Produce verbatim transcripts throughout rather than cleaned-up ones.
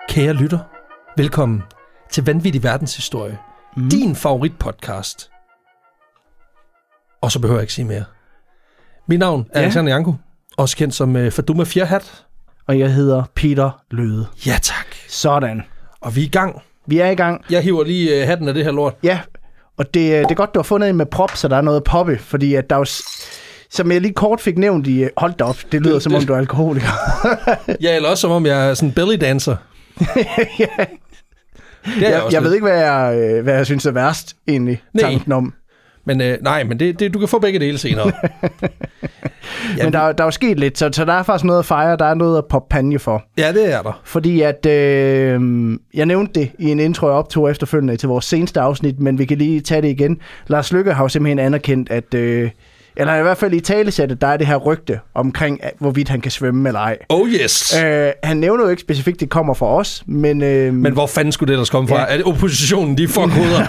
Kære lytter, velkommen til Vanvittig Verdenshistorie. Mm. Din favoritpodcast. Og så behøver jeg ikke sige mere. Mit navn er ja. Alexander Janko, også kendt som uh, Faduma Fjerhat. Og jeg hedder Peter Løde. Ja, tak. Sådan. Og vi er i gang. Vi er i gang. Jeg hiver lige uh, hatten af det her lort. Ja, og det, det er godt, du har fundet en med prop, så der er noget poppe, fordi at der er jo, som jeg lige kort fik nævnt i, hold da op, det lyder det, som det. om du er alkoholiker. Ja, eller også som om jeg er sådan en belly dancer. Ja. Det er jeg, jeg, jeg ved ikke, hvad jeg, hvad jeg synes er værst, egentlig, nej. tanken om. Men øh, nej, men det, det, du kan få begge dele senere. Ja, men der, der er jo sket lidt, så, så der er faktisk noget at fejre, der er noget at poppe panje for. Ja, det er der. Fordi at, øh, jeg nævnte det i en intro, jeg optog efterfølgende til vores seneste afsnit, men vi kan lige tage det igen. Lars Løkke har jo simpelthen anerkendt, at... Øh, eller i hvert fald i talesættet, der er det her rygte omkring, hvorvidt han kan svømme eller ej. Oh yes! Øh, han nævner jo ikke specifikt, at det kommer fra os, men... Øh, men hvor fanden skulle det ellers komme fra? Ja. Er det oppositionen, de fuck hoveder?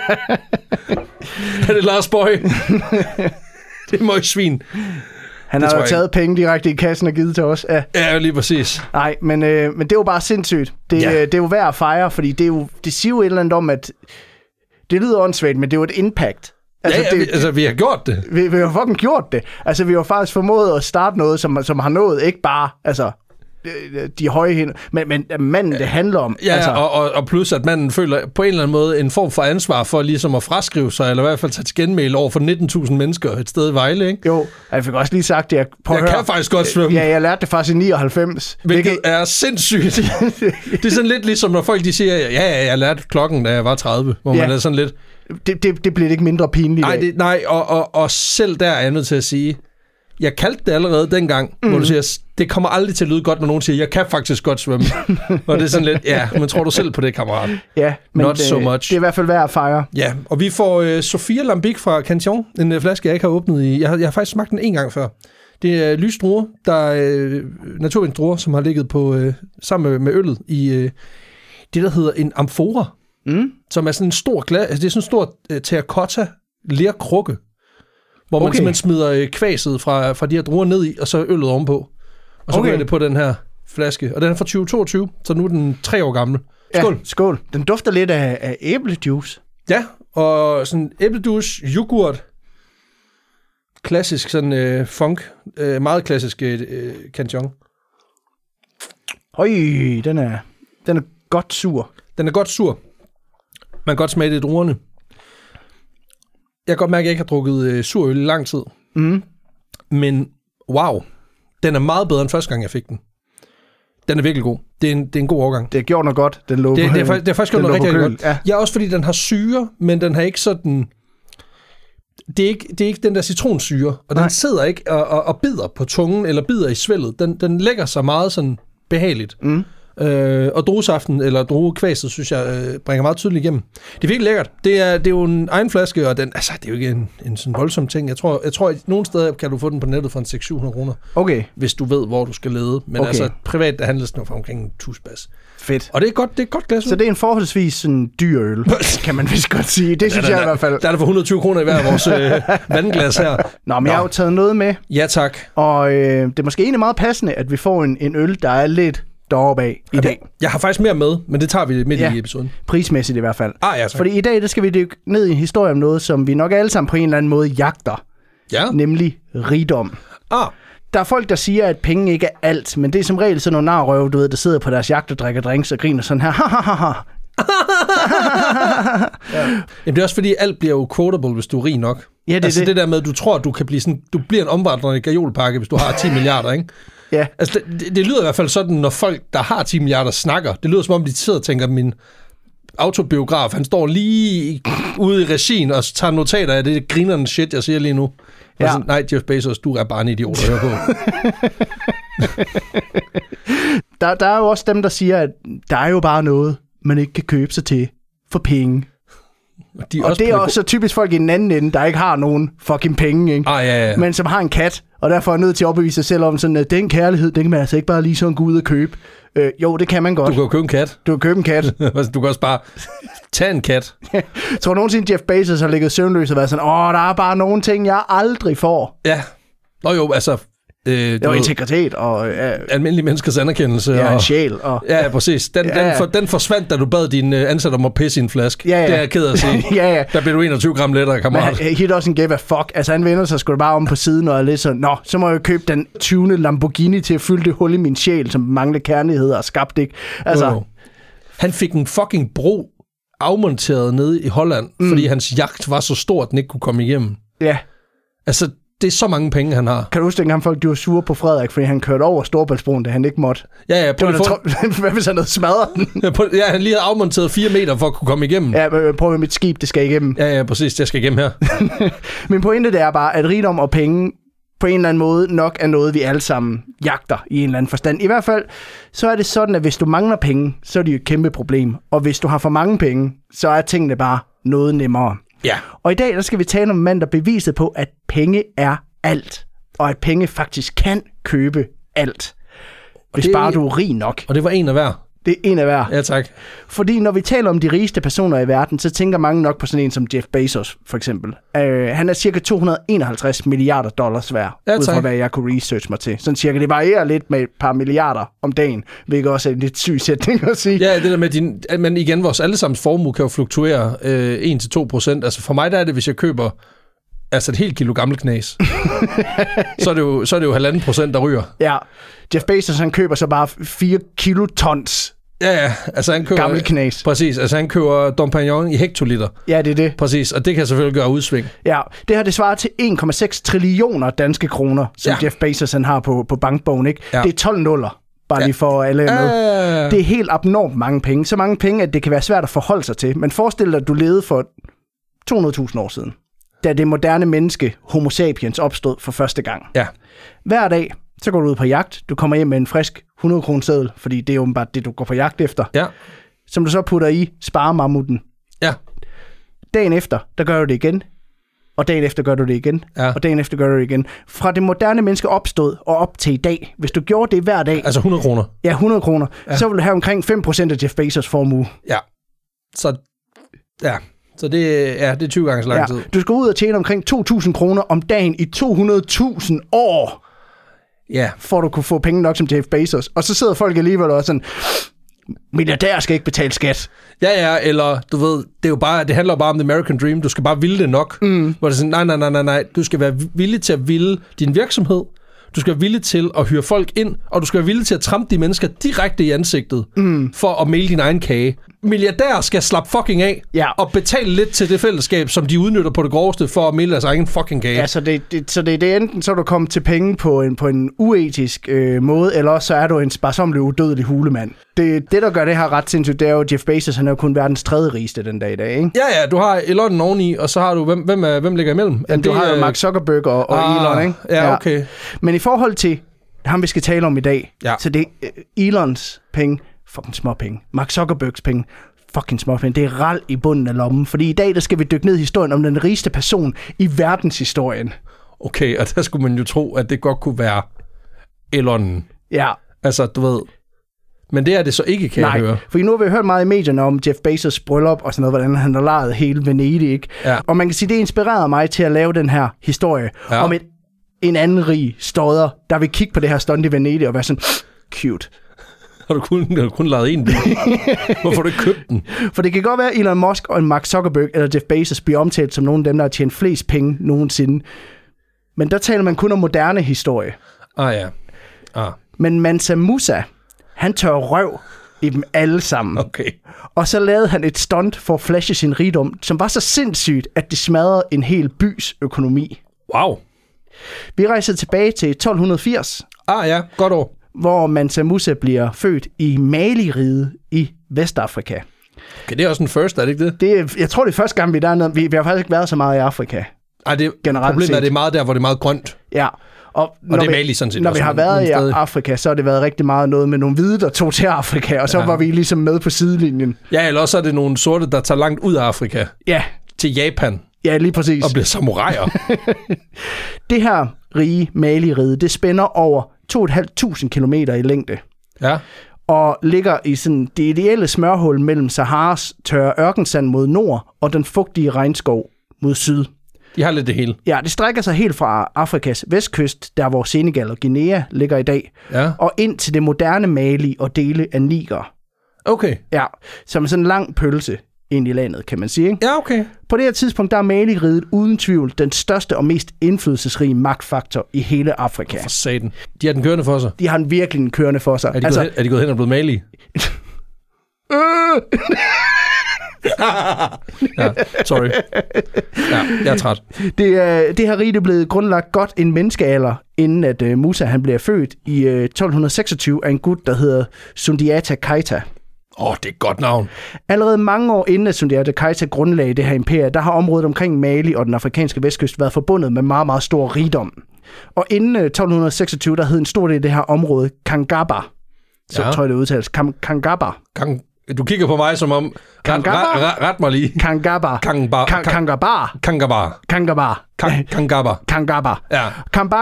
Er det Lars Bøj? Det er møgsvin. Han det har jo taget penge direkte i kassen og givet til os. Ja, ja lige præcis. Nej, men, øh, men det er jo bare sindssygt. Det, ja. det er jo værd at fejre, fordi det, er jo, det siger jo et eller andet om, at... Det lyder åndssvagt, men det er jo et impact. Altså, ja, ja, det, vi, altså, vi har gjort det. Vi, vi har fucking gjort det. Altså, vi har faktisk formået at starte noget, som, som har nået ikke bare, altså, de høje hænder, men, men manden, det handler om. Ja, altså. og, og, og plus, at manden føler på en eller anden måde en form for ansvar for ligesom at fraskrive sig, eller i hvert fald tage til genmæle over for nitten tusind mennesker et sted i Vejle, ikke? Jo, jeg fik også lige sagt, at jeg, jeg høre, kan faktisk godt svømme. Ja, jeg lærte det faktisk i nioghalvfems. Hvilket hvilket er sindssygt. Det er sådan lidt ligesom, når folk de siger, ja, ja, jeg lærte klokken, da jeg var tredive, hvor ja. man er sådan lidt... Det, det, det bliver ikke mindre pinligt. Nej, det, nej og, og, og selv der er jeg nødt til at sige, jeg kaldte det allerede dengang, mm. hvor du siger, det kommer aldrig til at lyde godt, når nogen siger, jeg kan faktisk godt svømme. Og det er sådan lidt, ja, men tror du selv på det, kammerat? Ja, men Not det, so much. Det er i hvert fald værd at fejre. Ja, og vi får uh, Sofia Lambic fra Cantillon, en uh, flaske, jeg ikke har åbnet i. Jeg har, jeg har faktisk smagt den en gang før. Det er uh, lys druer, der er uh, naturvindsdruer, som har ligget på uh, sammen med, med øllet i uh, det, der hedder en amfora. Mm. Som er sådan en stor glas, altså det er sådan en stor uh, terracotta lerkrukke, hvor man okay. simpelthen smider uh, kvaset fra, fra de her druer ned i, og så øllet ovenpå. Og så okay. det på den her flaske. Og den er fra tyve toogtyve, så nu er den tre år gammel. Skål. Ja, skål. Den dufter lidt af, af æblejuice. Ja, og sådan æblejuice, yoghurt, klassisk sådan uh, funk, uh, meget klassisk uh, Cantillon. Høj, den er, den er godt sur. Den er godt sur. Man kan godt smage det i druerne. Jeg kan godt mærke, at jeg ikke har drukket øh, sur øl i lang tid. Mm. Men wow, den er meget bedre end første gang, jeg fik den. Den er virkelig god. Det er en, det er en god årgang. Det har gjort noget godt. Den lå det, på, det, det, er, det er faktisk gjort noget rigtig, rigtig godt. Ja. ja, også fordi den har syre, men den har ikke sådan... Det er ikke, det er ikke den der citronsyre, og Nej. den sidder ikke og, og, og bider på tungen, eller bider i svældet. Den, den lægger sig meget sådan behageligt. Mm. Øh, og druesaften, eller druekvæset, synes jeg, øh, bringer meget tydeligt igennem. Det er virkelig lækkert. Det er, det er jo en egen flaske, og den, altså, det er jo ikke en, en sådan voldsom ting. Jeg tror, jeg tror, at nogle steder kan du få den på nettet for en seks til syv hundrede kroner. Okay. Hvis du ved, hvor du skal lede. Men okay. altså, privat, der handles den for omkring en tusbas. Fedt. Og det er godt, det er godt glas. Så det er en forholdsvis sådan dyr øl, kan man vist godt sige. Det synes der, jeg der, i hvert fald. Der er der for hundrede og tyve kroner i hver vores øh, vandglas her. Nå, men Nå. jeg har jo taget noget med. Ja, tak. Og øh, det er måske egentlig meget passende, at vi får en, en øl, der er lidt deroppe af i dag. Jeg har faktisk mere med, men det tager vi midt ja, i episoden. Prismæssigt i hvert fald. Ah, ja, tak. Fordi i dag, der skal vi dykke ned i en historie om noget, som vi nok alle sammen på en eller anden måde jagter. Ja. Nemlig rigdom. Ah. Der er folk, der siger, at penge ikke er alt, men det er som regel sådan nogle narrøve, du ved, der sidder på deres jagt og drikker drinks og griner sådan her. Ja. Jamen det er også fordi, alt bliver jo quotable, hvis du er rig nok. Ja, det altså det. det der med, at du tror, at du kan blive sådan, du bliver en omvandrende gajolpakke, hvis du har ti milliarder, ikke? Ja. Altså det, det lyder i hvert fald sådan, når folk, der har ti milliarder, snakker. Det lyder som om, de sidder og tænker, min autobiograf, han står lige ude i regien og tager notater af det grinerende shit, jeg siger lige nu. Ja. Sådan, nej, Jeff Bezos, du er bare en idiot at høre på. der, der er jo også dem, der siger, at der er jo bare noget, man ikke kan købe sig til for penge. Og, de og det er også så typisk folk i den anden ende, der ikke har nogen fucking penge, ikke? Ah, ja, ja. Men som har en kat, og derfor er nødt til at opbevise sig selv om, sådan, at den kærlighed, den kan man altså ikke bare lige sådan gå ud og købe. Øh, jo, det kan man godt. Du kan jo købe en kat. Du kan købe en kat. Du kan også bare tage en kat. Jeg tror nogensinde Jeff Bezos har ligget søvnløs og været sådan, åh, der er bare nogle ting, jeg aldrig får. Ja. Nå jo, altså, Øh, og integritet og... Ja, almindelige menneskers anerkendelse. Ja, og sjæl. Og, ja, ja, præcis. Den, ja, ja. Den, for, den forsvandt, da du bad din uh, ansatte om at pisse i en flaske. Ja, ja. Det er jeg ked af at sige. ja, ja. Der blev du enogtyve gram lettere, kammerat. Men he doesn't give a fuck. Altså, han vender sig sgu da bare om på siden og er lidt sådan, nå, så må jeg købe den tyvende Lamborghini til at fylde det hul i min sjæl, som mangler kærlighed og skabt, ikke? Altså... Oh. Han fik en fucking bro afmonteret nede i Holland, mm. fordi hans jagt var så stor, at den ikke kunne komme igennem. Ja. Altså, det er så mange penge, han har. Kan du huske, at folk de var sure på Frederik, fordi han kørte over Storebæltsbroen, da han ikke måtte? Ja, ja. Prøv at få... Hvad hvis han havde smadret den? Ja, han lige havde afmonteret fire meter for at kunne komme igennem. Ja, men prøv at mit skib, det skal igennem. Ja, ja, præcis, det skal igennem her. Min pointe det er bare, at rigdom og penge på en eller anden måde nok er noget, vi alle sammen jagter i en eller anden forstand. I hvert fald, så er det sådan, at hvis du mangler penge, så er det jo et kæmpe problem. Og hvis du har for mange penge, så er tingene bare noget nemmere. Ja. Og i dag, der skal vi tale om en mand, der beviser på, at penge er alt. Og at penge faktisk kan købe alt. Hvis det, bare du er rig nok. Og det var en af hver. Det er en af hver. Ja, tak. Fordi når vi taler om de rigeste personer i verden, så tænker mange nok på sådan en som Jeff Bezos, for eksempel. Uh, han er cirka to hundrede og enoghalvtreds milliarder dollars værd, ja, ud fra hvad jeg kunne research mig til. Sådan cirka. Det varierer lidt med et par milliarder om dagen, hvilket også er en lidt syg sætning at sige. Ja, det der med din... Men igen, vores allesammens formue kan jo fluktuere øh, en til to procent. Altså for mig der er det, hvis jeg køber altså et helt kilo gammel knæs, så, er det jo, så er det jo halvanden procent, der ryger. Ja, Jeff Bezos han køber så bare fire kilotons ja, ja, altså han køber... gammel knæs. Præcis, altså han køber Dom Pignon i hektoliter. Ja, det er det. Præcis, og det kan selvfølgelig gøre udsving. Ja, det har det svaret til en komma seks trillioner danske kroner, som ja. Jeff Bezos han har på, på bankbogen, ikke? Ja. Det er tolv nuller, bare ja. Lige for alle med. Ja. Det er helt abnormt mange penge. Så mange penge, at det kan være svært at forholde sig til. Men forestil dig, at du levede for to hundrede tusind år siden, da det moderne menneske, Homo sapiens, opstod for første gang. Ja. Hver dag, så går du ud på jagt. Du kommer hjem med en frisk hundrede kroner seddel, fordi det er åbenbart det, du går på jagt efter. Ja. Som du så putter i sparemammuten. Ja. Dagen efter, der gør du det igen. Og dagen efter gør du det igen. Ja. Og dagen efter gør du det igen. Fra det moderne menneske opstod og op til i dag, hvis du gjorde det hver dag... Altså hundrede kroner. Ja, hundrede kroner. Ja. Så vil du have omkring fem procent af Jeff Bezos formue. Ja. Så... Ja... Så det, ja, det er tyve gange så lang tid. Ja, du skal ud og tjene omkring to tusind kroner om dagen i to hundrede tusind år, ja. For at du kunne få penge nok som Jeff Bezos. Og så sidder folk alligevel også sådan, milliardærer skal ikke betale skat. Ja, ja, eller du ved, det er jo bare, det handler jo bare om the American Dream. Du skal bare ville det nok. Mm. Hvor det er sådan, nej, nej, nej, nej, nej. Du skal være villig til at ville din virksomhed. Du skal være villig til at hyre folk ind, og du skal være villig til at trampe de mennesker direkte i ansigtet, mm. for at male din egen kage. Milliardærer skal slappe fucking af, ja. Og betale lidt til det fællesskab, som de udnytter på det groveste, for at male deres egen fucking kage. Ja, så det, det, så det, det er enten, så er du kommet til penge på en, på en uetisk øh, måde, eller også så er du en sparsomlig, udødelig hulemand. Det, det, der gør det her ret sindssygt, det er jo, Jeff Bezos, han er jo kun verdens tredje rigeste den dag i dag, ikke? Ja, ja, du har Elon oveni, og så har du, hvem, hvem, er, hvem ligger imellem? Jamen, du det, har jo Mark Zuckerberg og, og ah, Elon, ikke? Ja, okay. Men i forhold til ham, vi skal tale om i dag, ja. Så det er Elons penge, fucking små penge. Mark Zuckerbergs penge, fucking små penge. Det er ral i bunden af lommen, fordi i dag, der skal vi dykke ned i historien om den rigeste person i verdenshistorien. Okay, og der skulle man jo tro, at det godt kunne være Elon. Ja. Altså, du ved... Men det er det så ikke, kan Nej, jeg høre. For nu har vi hørt meget i medierne om Jeff Bezos' bryllup og sådan noget, hvordan han har lejet hele Venedig, ikke? Ja. Og man kan sige, det inspirerede mig til at lave den her historie ja. om et, en anden rig stodder, der vil kigge på det her stunt i Venedig og være sådan, cute. Har du kun, har du kun lavet en bil? Hvorfor har du ikke købt den? For det kan godt være, at Elon Musk og Mark Zuckerberg eller Jeff Bezos bliver omtalt som nogle af dem, der har tjent flest penge nogensinde. Men der taler man kun om moderne historie. Ah ja. Ah. Men Mansa Musa, han tør røv i dem alle sammen. Okay. Og så lavede han et stunt for at flashe sin rigdom, som var så sindssygt, at det smadrede en hel bys økonomi. Wow. Vi rejser tilbage til tolv firs. Ah ja, godt år. Hvor Mansa Musa bliver født i Mali-riget i Vestafrika. Okay, det er også en first, er det ikke det? det er, jeg tror, det er første gang, vi er dernede. Vi, vi har faktisk ikke været så meget i Afrika. Ej, det, problemet set. er, det er meget der, hvor det er meget grønt. Ja. Og, og det er Mali sådan set. Når vi har været i Afrika, så har det været rigtig meget noget med nogle hvide, der tog til Afrika, og så ja. var vi ligesom med på sidelinjen. Ja, eller også er det nogle sorte, der tager langt ud af Afrika. Ja. Til Japan. Ja, lige præcis. Og bliver samuraier. Det her rige Mali-rige, det spænder over to tusind fem hundrede kilometer i længde. Ja. Og ligger i sådan det ideelle smørhul mellem Saharas tørre ørkensand mod nord og den fugtige regnskov mod syd. De har lidt det hele. Ja, det strækker sig helt fra Afrikas vestkyst, der hvor Senegal og Guinea ligger i dag, ja. og ind til det moderne Mali og dele af Niger. Okay. Ja, som sådan en lang pølse ind i landet, kan man sige. Ikke? Ja, okay. På det her tidspunkt, der er Mali-riget uden tvivl den største og mest indflydelsesrige magtfaktor i hele Afrika. For satan. De har den kørende for sig. De har den virkelig kørende for sig. Er de, altså, gået, hen, er de gået hen og blevet Mali? ja, sorry. Ja, jeg er træt. Det, er, det her rige er blevet grundlagt godt en menneskealder, inden at uh, Musa han bliver født i uh, tolv seksogtyve af en gut, der hedder Sundiata Keita. Åh, oh, det er et godt navn. Allerede mange år inden at Sundiata Keita grundlagde det her imperie, der har området omkring Mali og den afrikanske vestkyst været forbundet med meget, meget stor rigdom. Og inden uh, tolv seksogtyve, der hed en stor del af det her område Kangaba. Så ja. tror jeg, det udtales. Kangaba. Kang Du kigger på mig som om... Ret, ret, ret mig lige. Kangaba. Kangaba. Kangaba. Kangaba. Kangaba. Kangaba. Kangaba. Ja. Kambak.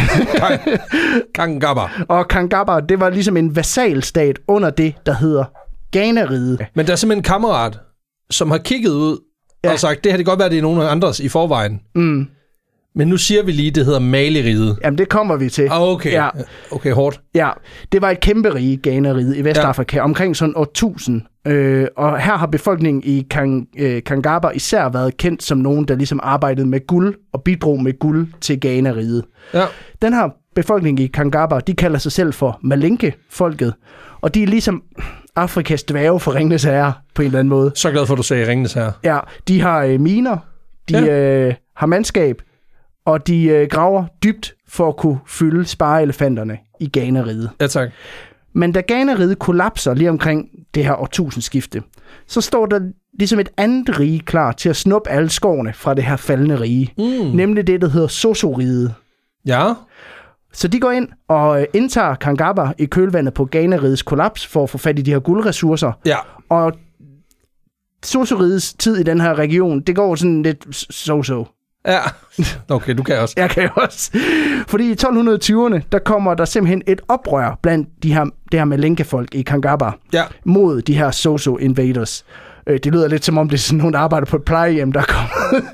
Kangaba. Og Kangaba, det var ligesom en vasalstat under det, der hedder Ghana-riget. Men der er simpelthen en kammerat, som har kigget ud ja. og sagt, det her det kan godt være, det er nogen andres i forvejen. Mm. Men nu siger vi lige, det hedder Mali-riget. Jamen, det kommer vi til. Ah, okay. Ja. Okay, hårdt. Ja, det var et kæmpe rige, Ghana-riget i Vestafrika, ja. omkring sådan år tusind. Øh, og her har befolkningen i Kang, øh, Kangaba især været kendt som nogen, der ligesom arbejdede med guld og bidrog med guld til Ghana-riget. Ja. Den her befolkning i Kangaba, de kalder sig selv for Malinke-folket. Og de er ligesom Afrikas dværge for Ringenes Herre, på en eller anden måde. Så glad for, at du sagde Ringenes Herre. Ja, de har øh, miner, de ja. øh, har mandskab, og de øh, graver dybt for at kunne fylde spareelefanterne i Ghana-riget. Ja, tak. Men da Ghana-riget kollapser lige omkring det her årtusindskifte, så står der ligesom et andet rige klar til at snuppe alle skovene fra det her faldende rige. Mm. Nemlig det, der hedder Soso-riget. Ja. Så de går ind og indtager Kangaba i kølvandet på Ghana-rigets kollaps for at få fat i de her guldressourcer. Ja. Og Soso-rigets tid i den her region, det går sådan lidt so-so. Ja, okay, du kan også. Jeg kan også. Fordi i tolv tyverne, der kommer der simpelthen et oprør blandt de her, det her Malinke-folk i Kangaba ja. mod de her Soso-invaders. Det lyder lidt som om, det er sådan nogen, der arbejder på et plejehjem, der kommer.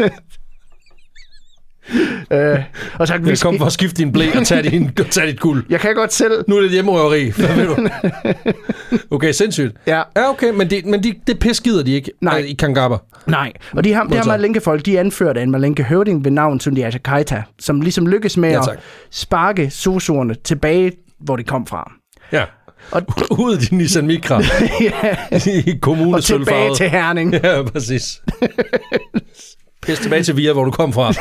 øh, og så, vi skal komme for at skifte din blæ og tage, din, tage dit guld. Jeg kan godt selv. Nu er det hjemmerøveri. Okay, sindssygt. Ja, ja okay, men, det, men de, det pis gider de ikke Nej. i Kangaba. Nej, og de her, de her Malinke-folk, de er anført af en Malinke-høvding ved navn Sundiata Keita, som ligesom lykkes med ja, at sparke sosuerne tilbage, hvor de kom fra. Ja. Og ud af din Nissan Micra. ja. I kommunesølvfarvet. Og tilbage til Herning. Ja, præcis. Pis tilbage til Via, hvor du kom fra.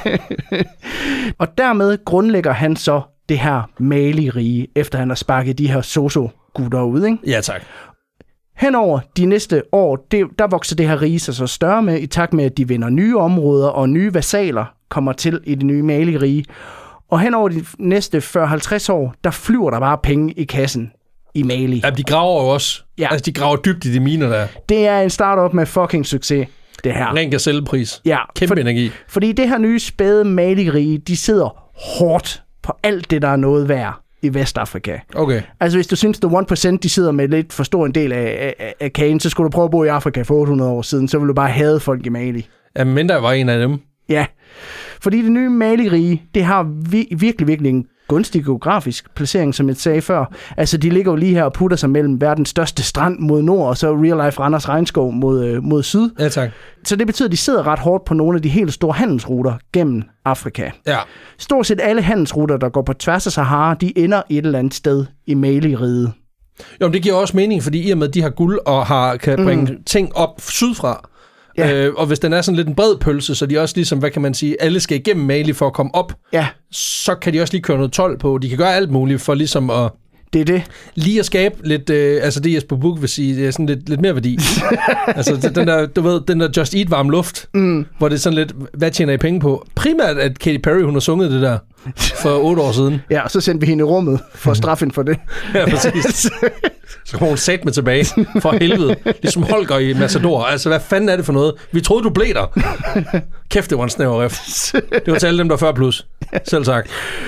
Og dermed grundlægger han så det her Mali-rige, efter han har sparket de her soso-gutter ud, ikke? Ja, tak. Henover de næste år, det, der vokser det her rige sig så større med, i takt med, at de vinder nye områder, og nye vasaler kommer til i det nye Mali-rige. Og henover de næste fyrre til halvtreds år, der flyver der bare penge i kassen i Mali. Ja, de graver jo også. Ja. Altså, de graver dybt i de miner der. Det er en startup med fucking succes, det her. Ren gazellepris. Ja. Kæmpe for, energi. Fordi det her nye spæde Mali-rige, de sidder hårdt på alt det, der er noget værd i Vestafrika. Okay. Altså, hvis du synes, at one procent de sidder med lidt for stor en del af, af, af kagen, så skulle du prøve at bo i Afrika for otte hundrede år siden, så ville du bare hade folk i Mali. Ja, men der var en af dem. Ja, fordi det nye Mali-rige, det har vi, virkelig, virkelig en gunstig geografisk placering, som jeg sagde før. Altså, de ligger jo lige her og putter sig mellem verdens største strand mod nord, og så real life Randers Regnskov mod, øh, mod syd. Ja, tak. Så det betyder, at de sidder ret hårdt på nogle af de helt store handelsruter gennem Afrika. Ja. Stort set alle handelsruter, der går på tværs af Sahara, de ender et eller andet sted i Mali-riget. Jo, men det giver også mening, fordi i og med, at de har guld og har, kan bringe mm. ting op sydfra, ja. øh, og hvis den er sådan lidt en bred pølse, så de også ligesom, hvad kan man sige, alle skal igennem Mali for at komme op, ja. så kan de også lige køre noget told på. De kan gøre alt muligt for ligesom at... Det er det. Lige at skabe lidt, øh, altså det Jesper Buch vil sige, det er sådan lidt, lidt mere værdi. altså den der, du ved, den der Just Eat varm luft, mm. hvor det er sådan lidt, hvad tjener I penge på? Primært, at Katy Perry, hun har sunget det der for otte år siden. Ja, og så sendte vi hende i rummet for at straffe hende for det. Ja, præcis. Så kommer hun sat med tilbage, for helvede. Ligesom Holger i Matador. Altså, hvad fanden er det for noget? Vi troede, du blev der. Kæft, det var en snæver ref. Det var til alle dem, der er fyrre plus. Selv sagt.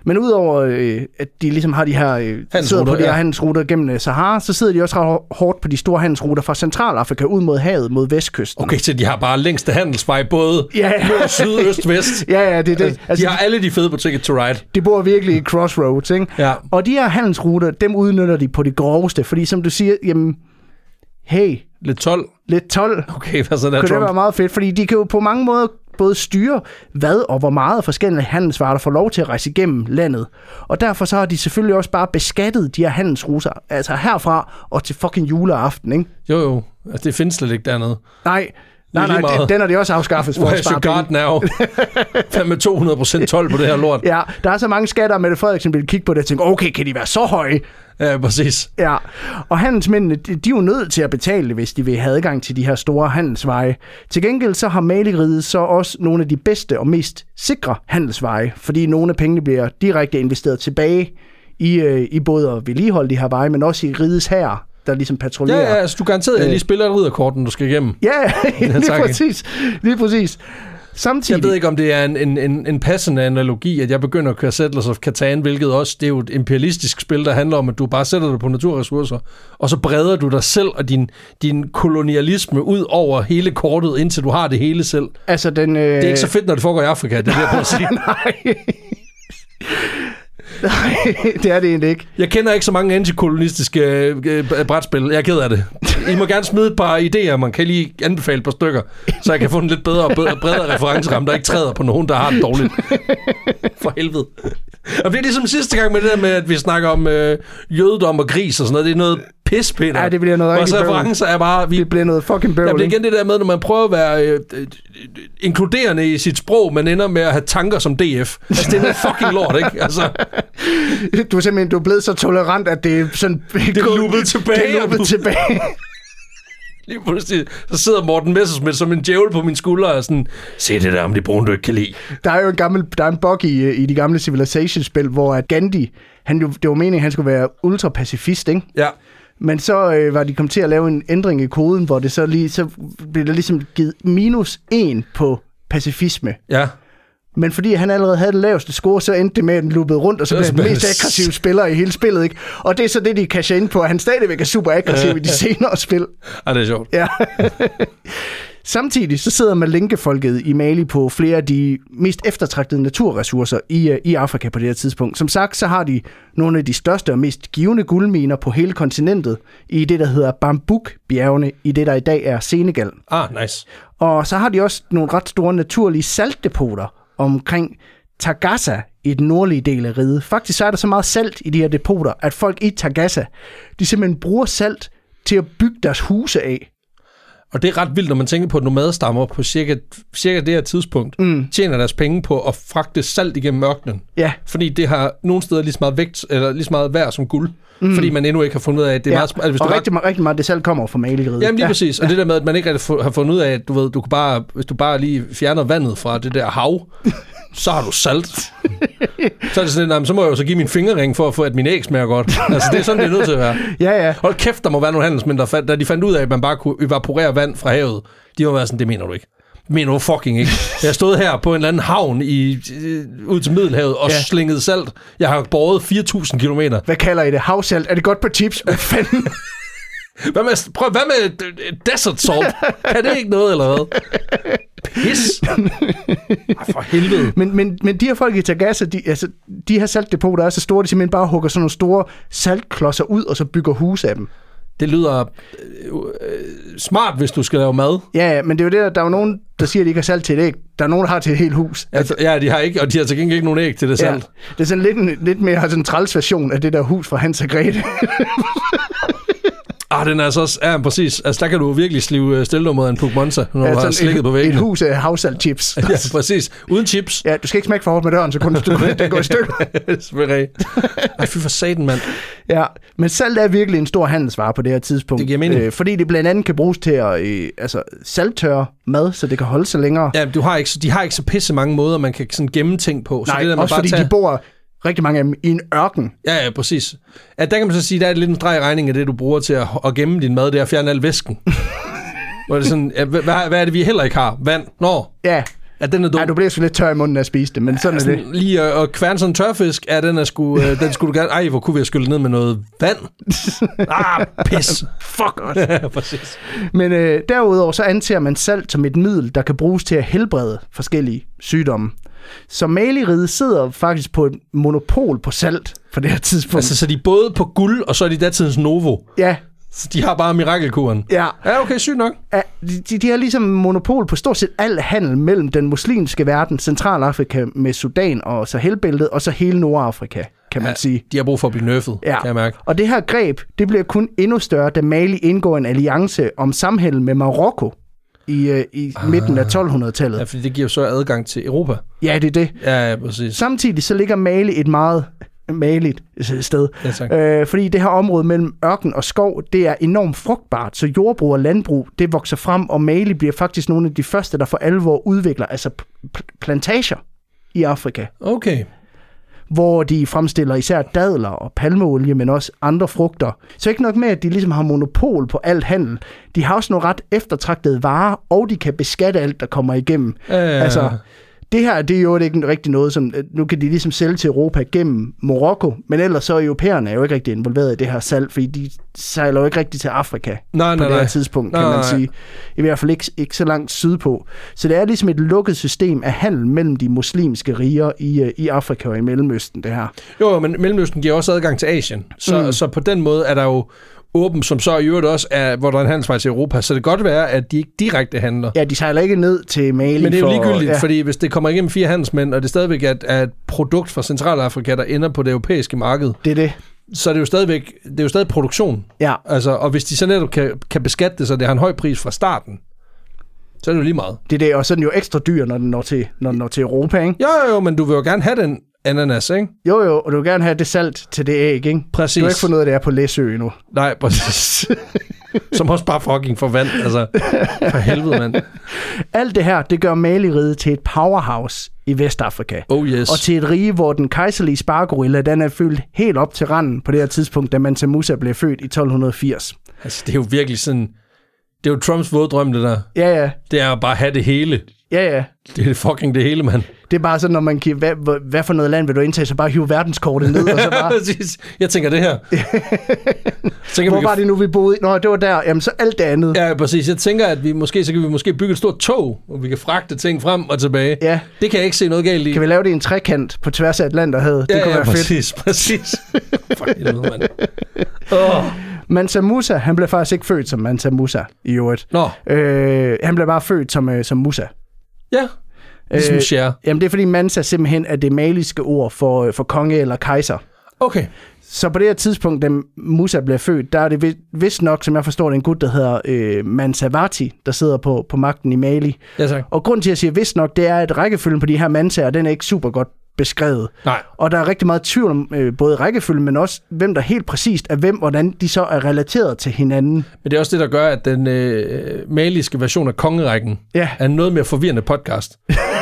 Men udover øh, at de ligesom har de her øh, sidder på de her ja. handelsruter gennem Sahara, så sidder de også ret hårdt på de store handelsruter fra Centralafrika ud mod havet, mod vestkysten. Okay, så de har bare længste handelsvej, både ja. nord, syd, øst, vest. Ja, ja, det er det. Altså, de har alle de fede på Ticket to Ride. De bor virkelig i crossroads, ikke? Ja. Og de her handelsruter, dem udnytter de på det groveste, fordi som du siger, jamen, hey... Lidt tolv. Lidt tolv. Okay, hvad så der, Kunne Trump? det være meget fedt, fordi de kan jo på mange måder både styre, hvad og hvor meget forskellige handelsvarer, der får lov til at rejse igennem landet. Og derfor så har de selvfølgelig også bare beskattet de her handelsruter, altså herfra og til fucking juleaften, ikke? Jo, jo. Altså, det findes slet ikke dernede. Nej, nej, nej, den, den har de også afskaffet for at spare penge. Now. Fem med to hundrede procent tolv på det her lort. Ja, der er så mange skatter, Mette Frederiksen vil kigge på det og tænke, okay, kan de være så høje? Ja, præcis. Ja, og handelsmændene, de er jo nødt til at betale det, hvis de vil have adgang til de her store handelsveje. Til gengæld så har Mali-riget så også nogle af de bedste og mest sikre handelsveje, fordi nogle af pengene bliver direkte investeret tilbage i, øh, i både at vedligeholde de her veje, men også i rigets hær, der ligesom patruljerer. Ja, ja, altså du garanteret, at jeg lige spiller et ridderkorten, du skal igennem. Ja, lige præcis. Lige præcis. Samtidig... Jeg ved ikke, om det er en, en, en, en passende analogi, at jeg begynder at køre Settlers of Catan, hvilket også, det er jo et imperialistisk spil, der handler om, at du bare sætter dig på naturressourcer, og så breder du dig selv og din, din kolonialisme ud over hele kortet, indtil du har det hele selv. Altså den... Øh... Det er ikke så fedt, når det foregår i Afrika, det er det, jeg prøver at sige. Nej. Nej, det er det egentlig ikke. Jeg kender ikke så mange antikolonistiske øh, brætspil. Jeg er ked af det. I må gerne smide et par idéer, man kan lige anbefale et par stykker, så jeg kan få en lidt bedre og bedre, bredere referenceramme, der ikke træder på nogen, der har det dårligt. For helvede. Og det er ligesom sidste gang med det der med, at vi snakker om øh, jødedom og gris og sådan noget. Det er noget pis, Peter. Ja, det bliver noget rigtig bøvl. Vores referencer er bare... Vi, det bliver noget fucking bøvl. Ja, det er igen det der med, når man prøver at være øh, øh, inkluderende i sit sprog, men ender med at have tanker som D F. Altså, det er noget fucking lort, ikke? Altså... Du er simpelthen du er blevet så tolerant, at det er sådan... Det er loopet tilbage. Det er loopet du... tilbage. Lige pludselig, så sidder Morten Messerschmidt som en djævel på min skulder og sådan, se det der om de brune, du ikke kan lide. Der er jo en gammel, der er en bug i, i de gamle Civilization-spil, hvor at Gandhi, han jo, det var meningen, at han skulle være ultrapacifist, ikke? Ja. Men så øh, var de kommet til at lave en ændring i koden, hvor det så lige, så blev der ligesom givet minus en på pacifisme. Ja. Men fordi han allerede havde det laveste score, så endte det med, at den loopede rundt, og så blev han den mest aggressive spiller i hele spillet, ikke? Og det er så det, de casher ind på, at han stadigvæk er super aggressiv i de senere spil. Ja, det er sjovt. Ja. Samtidig så sidder Malinke-folket i Mali på flere af de mest eftertragtede naturressourcer i, i Afrika på det her tidspunkt. Som sagt, så har de nogle af de største og mest givende guldminer på hele kontinentet i det, der hedder Bambuk-bjergene, i det, der i dag er Senegal. Ah, nice. Og så har de også nogle ret store naturlige saltdepoter omkring Tagasa i den nordlige del af riget. Faktisk så er der så meget salt i de her depoter, at folk i Tagasa, de simpelthen bruger salt til at bygge deres huse af. Og det er ret vildt, når man tænker på, at nomadestammer på cirka, cirka det her tidspunkt mm. tjener deres penge på at fragte salt igennem ørkenen. Ja. Fordi det har nogle steder lige så meget vægt, eller lige så meget værd som guld. Mm. Fordi man endnu ikke har fundet ud af, at det er ja. meget... Altså, hvis og du rigtig, ret... rigtig meget det salt kommer fra Mali-riget. Jamen lige ja. præcis. Og ja. det der med, at man ikke har fundet ud af, at du ved, du kan bare, hvis du bare lige fjerner vandet fra det der hav, så har du salt. Så er det sådan, at så må jeg jo så give min fingerring for at få, at min æg smager godt. Altså det er sådan, det er nødt til at være. Ja, ja. Hold kæft, der må være nogle handelsmænd, der fandt, da de fandt ud af, at man bare kunne evaporere vand fra havet. De må være sådan, det mener du ikke. Det mener du fucking ikke. Jeg stod her på en eller anden havn i, ud til Middelhavet og ja. slinget salt. Jeg har båret fire tusind kilometer. Hvad kalder I det? Havsalt? Er det godt på chips? Hvad fanden? Hvad med, prøv, hvad med desert salt? Kan det ikke noget, eller hvad? Pis. Ej, for helvede. Men, men, men de her folk i Tagasa, de, altså, de her saltdepoter er så store, de simpelthen bare hugger sådan nogle store saltklodser ud, og så bygger huse af dem. Det lyder øh, øh, smart, hvis du skal lave mad. Ja, men det er jo det, der, der er jo nogen, der siger, at de ikke har salt til et æg. Der er nogen, der har til et helt hus. Altså, ja, de har ikke, og de har til gengæld ikke nogen æg til det ja, salt. Det er sådan lidt, en, lidt mere sådan en træls version af det der hus fra Hans og Grete. Ah, den er altså ja, præcis. Altså, der kan du virkelig slive stilnummet af en Puk Monza, når ja, du har slikket et, på væggene. Et hus af havsaltchips. Ja, præcis. Uden chips. Ja, du skal ikke smække for hårdt med døren, så kunne den gå i stykker. Selvfølgelig. Ej, fy for satan, mand. Ja, men salt er virkelig en stor handelsvare på det her tidspunkt. Det giver mening. Øh, fordi det blandt andet kan bruges til at øh, altså, salttørre mad, så det kan holde sig længere. Ja, du har ikke, de har ikke så pisse mange måder, man kan sådan gemme ting på. Så Nej, det der, man også bare fordi tager... de bor rigtig mange af dem i en ørken. Ja, ja, præcis. Ja, der kan man så sige, der er lidt en streg regning af det, du bruger til at, at gemme din mad, det er at fjerne al væsken. Hvor det sådan, ja, hvad, hvad er det, vi heller ikke har? Vand? Nå. Ja. at den er dum. Ja, du bliver sgu lidt tør i munden af at spise det, men sådan ja, er det. Lige at, at kværne sådan en tørfisk, ja, den, er sgu, øh, den skulle du gerne... Ej, hvor kunne vi have skyllet ned med noget vand? Ah, pis. Fuck også. Ja, præcis. Men øh, derudover så anser man salt som et middel, der kan bruges til at helbrede forskellige sygdomme. Så Mali-riget sidder faktisk på et monopol på salt på det her tidspunkt. Altså, så de er både på guld, og så er de datidens Novo. Ja. Så de har bare mirakelkuren. Ja. Ja, okay, sygt nok. Ja, de, de har ligesom monopol på stort set al handel mellem den muslimske verden, Centralafrika med Sudan og Sahelbæltet, og så hele Nordafrika, kan man ja, sige. De har brug for at blive nerfed, ja. Kan jeg mærke. Og det her greb, det bliver kun endnu større, da Mali indgår en alliance om samhandel med Marokko i, øh, i ah. midten af tolvhundredetallet. Ja, fordi det giver jo så adgang til Europa. Ja, det er det. Ja, ja, præcis. Samtidig så ligger Mali et meget maligt sted. Ja, øh, fordi det her område mellem ørken og skov, det er enormt frugtbart, så jordbrug og landbrug, det vokser frem, og Mali bliver faktisk nogle af de første, der for alvor udvikler altså plantager i Afrika. Okay. Hvor de fremstiller især dadler og palmeolie, men også andre frugter. Så ikke nok med, at de ligesom har monopol på alt handel. De har også nogle ret eftertragtede varer, og de kan beskatte alt, der kommer igennem. Øh. Altså, det her, det er jo ikke rigtig noget, som nu kan de ligesom sælge til Europa gennem Marokko, men ellers så er europæerne jo ikke rigtig involveret i det her salg, fordi de sejler jo ikke rigtig til Afrika nej, på nej, det her nej. tidspunkt, nej, kan man nej. sige. I hvert fald ikke, ikke så langt sydpå. Så det er ligesom et lukket system af handel mellem de muslimske riger i, i Afrika og i Mellemøsten, det her. Jo, men Mellemøsten giver også adgang til Asien, så, mm. så på den måde er der jo åben, som så i øvrigt også er, hvor der er en handelsvej til Europa, så det kan godt være, at de ikke direkte handler. Ja, de sejler ikke ned til Mali. Men det er jo for, ligegyldigt, ja. fordi hvis det kommer igennem fire handelsmænd, og det stadigvæk er, er et produkt fra Centralafrika, der ender på det europæiske marked, det er det. Så er det jo stadigvæk, det er jo stadig produktion. Ja. Altså, og hvis de så netop kan, kan beskatte det, så det har en høj pris fra starten, så er det jo lige meget. Det er det, og så er den jo ekstra dyr, når den når til, når den når til Europa, ikke? Jo, jo, men du vil jo gerne have den ananas, ikke? Jo, jo, og du vil gerne have det salt til det æg, ikke? Præcis. Du har ikke fundet ud af, det er på Læsø endnu. Nej, præcis. Som også bare fucking får vand, altså. For helvede, mand. Alt det her, det gør Mali-riget til et powerhouse i Vestafrika. Oh yes. Og til et rige, hvor den kejserlige spargorilla, den er fyldt helt op til randen på det her tidspunkt, da Mansa Musa blev født i tolv firs. Altså, det er jo virkelig sådan... Det er jo Trumps våddrøm, det der. Ja, ja. Det er at bare have det hele. Ja, ja. Det er fucking det hele, mand. Det er bare sådan, når man kan... Hvad, hvad for noget land vil du indtage, så bare hive verdenskortet ned, og så bare... Jeg tænker det her. tænker, hvor vi var kan... det nu, vi boede i? Nå, det var der. Jamen, så alt det andet. Ja, præcis. Jeg tænker, at vi måske, så kan vi måske bygge et stort tog, hvor vi kan fragte ting frem og tilbage. Ja. Det kan jeg ikke se noget galt i. Kan vi lave det i en trekant på tværs af Atlanterhavet? Det ja, kunne ja, være præcis, fedt. præcis. Fuck, det mand. Oh. Mansa Musa, han blev faktisk ikke født som Mansa Musa i øvrigt. Nå. Øh, han blev bare født som, øh, som Musa. Ja, ligesom Cher. Øh, jamen det er fordi Mansa simpelthen er det maliske ord for, for konge eller kejser. Okay. Så på det her tidspunkt, da Musa blev født, der er det vist nok, som jeg forstår det, en gut, der hedder øh, Mansawati, der sidder på, på magten i Mali. Ja, tak. Og grunden til, at jeg siger vist nok, det er, at rækkefølgen på de her Mansaer, den er ikke super godt beskrevet. Nej. Og der er rigtig meget tvivl om øh, både rækkefølgen, men også hvem der helt præcist er hvem, hvordan de så er relateret til hinanden. Men det er også det, der gør, at den øh, maliske version af kongerækken ja. er en noget mere forvirrende podcast.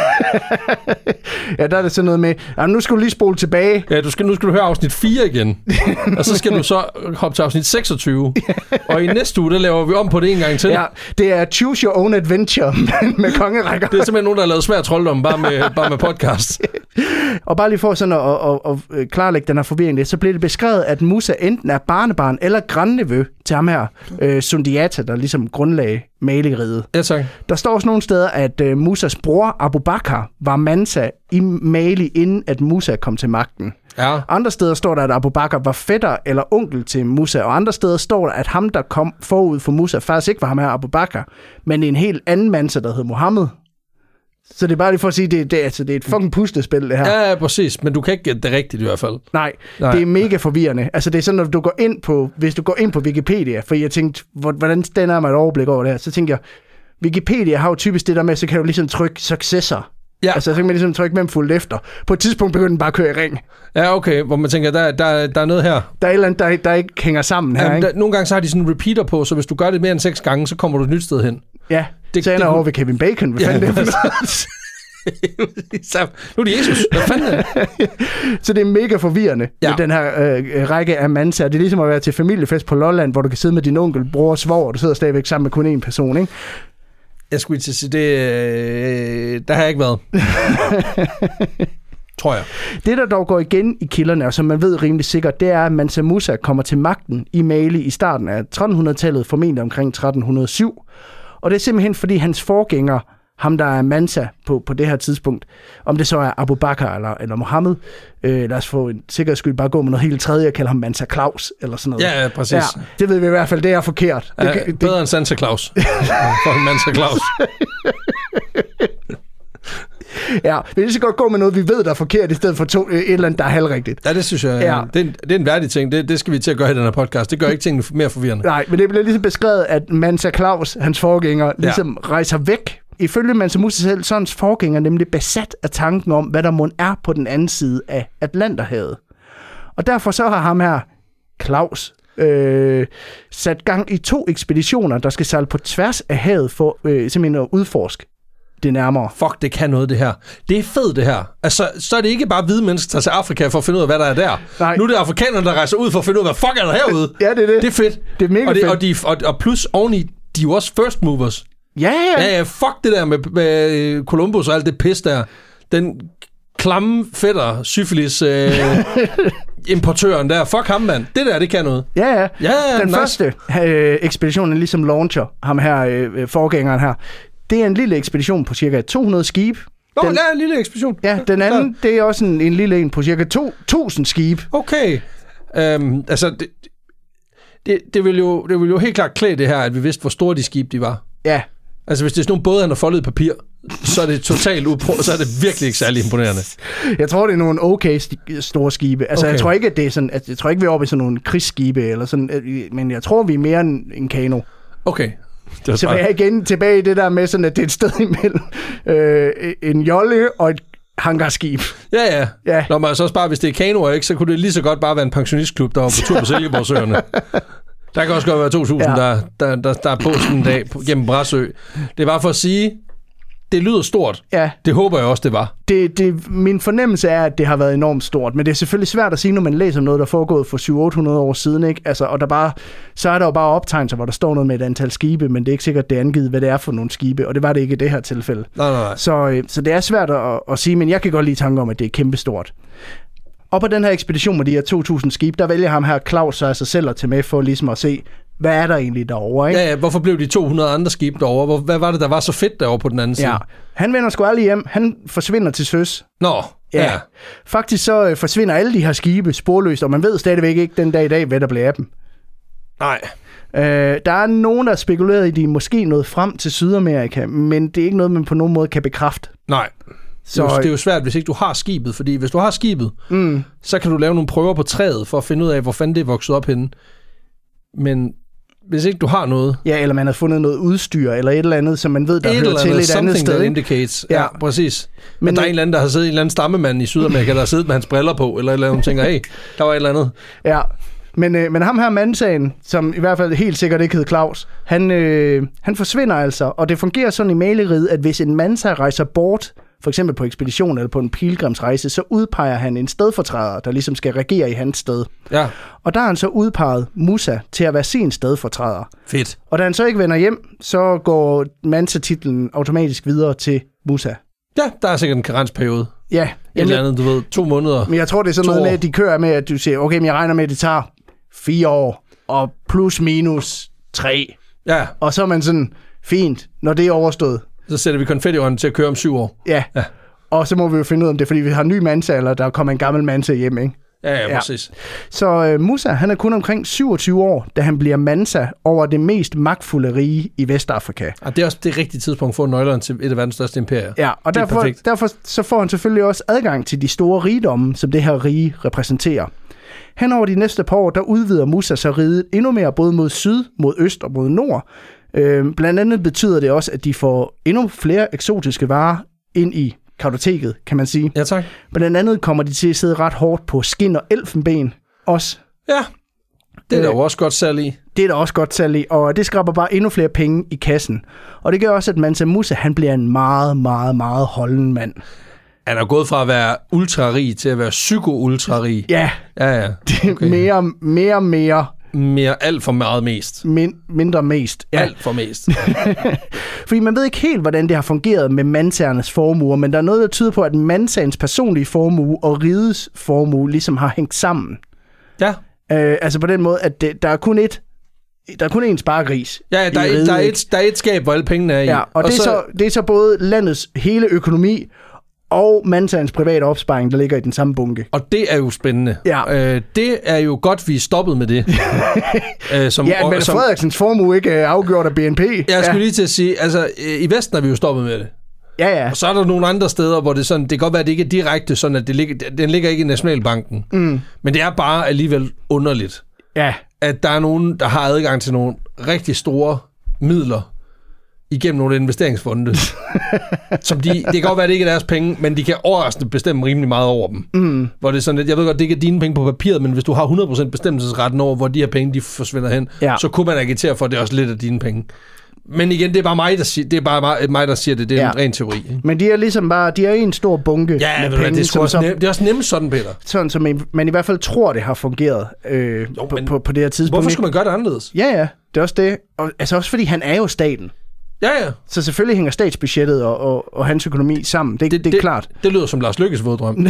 Ja, der er det sådan noget med, jamen, nu skal du lige spole tilbage. Ja, du skal, nu skal du høre afsnit fire igen. Og så skal du så hoppe til afsnit seksogtyve. Og i næste uge, der laver vi om på det en gang til. Ja, det er Choose Your Own Adventure med kongerækker. Det er simpelthen nogen, der har lavet svær trolddom, bare med, bare med podcast. Og bare lige for sådan at, at, at, at klarlægge den her forvirring lidt, så bliver det beskrevet, at Musa enten er barnebarn eller grandnevø til ham her, øh, Sundiata, der ligesom grundlagde Mali-riget. Ja, tak. Der står også nogle steder, at uh, Musas bror Abu Bakr var Mansa i Mali, inden at Musa kom til magten. Ja. Andre steder står der, at Abu Bakr var fætter eller onkel til Musa, og andre steder står der, at ham, der kom forud for Musa, faktisk ikke var ham her, Abu Bakr, men en helt anden Mansa, der hed Mohammed. Så det er bare lige for at sige, det, det, altså, det er et fucking puslespil, det her. Ja, ja, præcis, men du kan ikke gætte det rigtigt i hvert fald. Nej, Nej, det er mega forvirrende. Altså det er sådan, når du går ind på, hvis du går ind på Wikipedia, for jeg tænkte, hvordan stænder mig et overblik over det her, så tænker jeg, Wikipedia har jo typisk det der med, så kan du ligesom trykke successor. Ja. Altså så kan man ligesom trykke med fuldt efter. På et tidspunkt begynder den bare at køre i ring. Ja, okay, hvor man tænker, der, der, der er noget her. Der er et eller andet, der, der ikke hænger sammen her, Jamen, ikke? Der, nogle gange så har de sådan en repeater på, så hvis du gør det mere end seks gange, så kommer du et nyt sted hen. Ja, det, så ender det, over ved Kevin Bacon. Hvad ja, fanden det er nu er det Jesus. Hvad fanden er det? Så det er mega forvirrende ja. med den her øh, række af Mansaer. Det er ligesom at være til familiefest på Lolland, hvor du kan sidde med din onkel, bror og svoger, og du sidder stadigvæk sammen med kun én person, ikke? Jeg skulle til at sige, det, øh, der har jeg ikke været. Tror jeg. Det, der dog går igen i kilderne, og som man ved rimelig sikkert, det er, at Mansa Musa kommer til magten i Mali i starten af trettenhundredetallet, formentlig omkring tretten hundrede og syv. Og det er simpelthen, fordi hans forgænger, ham der er Mansa på, på det her tidspunkt, om det så er Abu Bakr eller, eller Mohammed, øh, lad os få en sikkerheds skyld bare gå med noget helt tredje, og kalde ham Mansa Claus, eller sådan noget. Ja, ja præcis. Ja, det ved vi i hvert fald, det er forkert. Ja, det, bedre det, end Santa Claus. For Mansa Claus. Ja, vi vil så godt gå med noget, vi ved, der er forkert, i stedet for to, et eller andet, der er halvrigtigt. Ja, det synes jeg, ja. det, er en, det er en værdig ting. Det, det skal vi til at gøre i den her podcast. Det gør ikke tingene mere forvirrende. Nej, men det bliver ligesom beskrevet, at Mansa Claus, hans forgænger, ligesom ja. rejser væk. Ifølge Mansa Musa selv, så er hans forgænger nemlig besat af tanken om, hvad der mon er på den anden side af Atlanterhavet. Og derfor så har ham her, Claus, øh, sat gang i to ekspeditioner, der skal sejle på tværs af havet for øh, simpelthen at udforske det nærmere. Fuck, det kan noget, det her. Det er fedt, det her. Altså, så er det ikke bare hvide mennesker, der tager til Afrika for at finde ud af, hvad der er der. Nej. Nu er det afrikanerne, der rejser ud for at finde ud af, hvad fuck er der herude. Ja, det er det. Det er fedt. Det er mega og det, fedt. Og, de, og, og plus oveni, de er jo også first movers. Ja, ja. Ja, ja, fuck det der med, med Columbus og alt det pis der. Den klamme fætter, syfilis, øh, importøren der. Fuck ham, mand. Det der, det kan noget. Ja, ja. ja Den nice. første øh, ekspedition er ligesom launcher, ham her, øh, forgængeren her. Det er en lille ekspedition på cirka to hundrede skib. Nå, den, ja, en lille ekspedition. Ja, den anden, det er også en, en lille en på cirka to tusind skib. Okay. Um, altså, det, det, det, vil jo, det vil jo helt klart klæde det her, at vi vidste, hvor store de skib de var. Ja. Altså, hvis det er sådan nogle både, han har foldet papir, så er det totalt upro- så er det virkelig ikke særlig imponerende. Jeg tror, det er nogle okay st- store skibe. Altså, okay. jeg tror ikke, at det er sådan, at jeg tror ikke, vi er oppe i sådan nogle krigsskibe, eller sådan, men jeg tror, vi er mere end en kano. Okay. Så vil jeg igen tilbage i det der med, sådan, at det er et sted imellem øh, en jolle og et hangarskib. Ja, ja. ja. Nå, men altså også bare, hvis det er kanoer, ikke, så kunne det lige så godt bare være en pensionistklub, der var på tur på Silkeborgsøerne. Der kan også godt være to tusind, ja. der, der, der, der er på sådan en dag gennem Brasø. Det er bare for at sige, det lyder stort. Ja. Det håber jeg også, det var. Det, det, min fornemmelse er, at det har været enormt stort, men det er selvfølgelig svært at sige, når man læser om noget, der er foregået for syv otte hundrede år siden, ikke? Altså, og der bare, så er der jo bare optegnelser, hvor der står noget med et antal skibe, men det er ikke sikkert, det er angivet, hvad det er for nogle skibe, og det var det ikke i det her tilfælde. Nej, nej, nej. Så, så det er svært at, at sige, men jeg kan godt lide tanke om, at det er kæmpestort. Og på den her ekspedition med de her to tusind skibe, der vælger ham her Claus sig altså selv at tage med for ligesom at se, hvad er der egentlig derovre, ikke? Ja, ja, hvorfor blev de to hundrede andre skibe derovre? Hvor, hvad var det, der var så fedt derovre på den anden side? Ja, han vender sgu aldrig hjem. Han forsvinder til søs. Nå, ja. ja. Faktisk så øh, forsvinder alle de her skibe sporløst, og man ved stadigvæk ikke den dag i dag, hvad der bliver af dem. Nej. Øh, der er nogen, der spekulerer i, at de måske nåede frem til Sydamerika, men det er ikke noget, man på nogen måde kan bekræfte. Nej. Så, det, er jo, det er jo svært, hvis ikke du har skibet, fordi hvis du har skibet, mm. så kan du lave nogle prøver på træet, for at finde ud af, hvor fanden det er vokset op henne. Men hvis ikke du har noget... Ja, eller man har fundet noget udstyr, eller et eller andet, som man ved, der hører til et andet sted. That indicates. Ja, ja, præcis. Men, Men der er en eller anden, der har siddet en eller anden stammemand i Sydamerika, der har siddet med hans briller på, eller et eller andet, og tænker, hey, der var et eller andet. Ja, men, øh, men ham her Mansaen, som i hvert fald helt sikkert ikke hed Claus, han, øh, han forsvinder altså, og det fungerer sådan i maleriet, at hvis en Mansa rejser bort, for eksempel på ekspedition eller på en pilgrimsrejse, så udpeger han en stedfortræder, der ligesom skal regere i hans sted. Ja. Og der har han så udpeget Musa til at være sin stedfortræder. Fedt. Og da han så ikke vender hjem, så går Mansa-titlen automatisk videre til Musa. Ja, der er sikkert en karensperiode. Ja. Et eller andet, du ved, to måneder. Men jeg tror, det er sådan noget år. med, at de kører med, at du siger, okay, men jeg regner med, at det tager fire år, og plus minus tre. Ja. Og så er man sådan, fint, når det er overstået. Så sætter vi konfettiånden til at køre om syv år. Ja. ja, og så må vi jo finde ud af, om det er, fordi vi har en ny Mansa, eller der kommer en gammel Mansa hjem, ikke? Ja, ja, præcis. Ja. Så uh, Musa, han er kun omkring syvogtyve år, da han bliver Mansa over det mest magtfulde rige i Vestafrika. Og det er også det rigtige tidspunkt for nøglerne til et af verdens største imperier. Ja, og derfor, derfor så får han selvfølgelig også adgang til de store rigdomme, som det her rige repræsenterer. Hen over de næste par år, der udvider Musa så riget endnu mere, både mod syd, mod øst og mod nord. Øh, blandt andet betyder det også, at de får endnu flere eksotiske varer ind i kartoteket, kan man sige. Ja, tak. Blandt andet kommer de til at sidde ret hårdt på skin og elfenben også. Ja, det er der øh, jo også godt salg i. Det er der også godt salg i, og det skraber bare endnu flere penge i kassen. Og det gør også, at Mansa Musa, han bliver en meget, meget, meget holden mand. Han er gået fra at være ultrarig til at være psyko-ultrarig. Ja, ja, ja. Okay. mere, mere, mere Mere alt for meget mest. Min, mindre mest. Ja. Alt for mest. Fordi man ved ikke helt, hvordan det har fungeret med mandsagernes formuer, men der er noget, der tyder på, at mandsagernes personlige formue og rigets formue ligesom har hængt sammen. Ja. Øh, altså på den måde, at det, der er kun et Der er kun én sparegris. Ja, der er, et, der, er et, der er et skab, hvor alle pengene er i. Ja, og, og det, er så, så, det er så både landets hele økonomi og mandsagernes private opsparing, der ligger i den samme bunke. Og det er jo spændende. Ja. Øh, det er jo godt, vi er stoppet med det. øh, som, ja, men Frederiksens formue ikke er afgjort af B N P. Jeg skulle ja. lige til at sige, altså i Vesten er vi jo stoppet med det. Ja, ja. Og så er der nogle andre steder, hvor det sådan, det kan godt være, at det ikke er direkte sådan, at det ligger, den ligger ikke i Nationalbanken. Mm. Men det er bare alligevel underligt. Ja. At der er nogen, der har adgang til nogle rigtig store midler igennem nogle investeringsfonde. som de, det kan godt være, at det ikke er deres penge, men de kan overraskende bestemme rimelig meget over dem. Mm. Hvor det er sådan, at jeg ved godt, det ikke er dine penge på papiret, men hvis du har hundrede procent bestemmelsesretten over, hvor de her penge de forsvinder hen, ja. så kunne man agitere for, at det er også lidt af dine penge. Men igen, det er bare mig, der siger det. Er bare mig, der siger det. Det er ja. en ren teori. Ikke? Men de er ligesom bare, de er en stor bunke ja, med penge. Det, som, også nem, det er også nemt sådan, Peter. Sådan, som man, man i hvert fald tror, det har fungeret øh, jo, på, på, på det her tidspunkt. Hvorfor skulle man gøre det anderledes? Ja, ja. Det er også det. Og, altså også fordi han er jo staten. Ja, ja. Så selvfølgelig hænger statsbudgettet og, og, og hans økonomi sammen. Det, det, det er det, klart. Det lyder som Lars Løkkes våddrøm.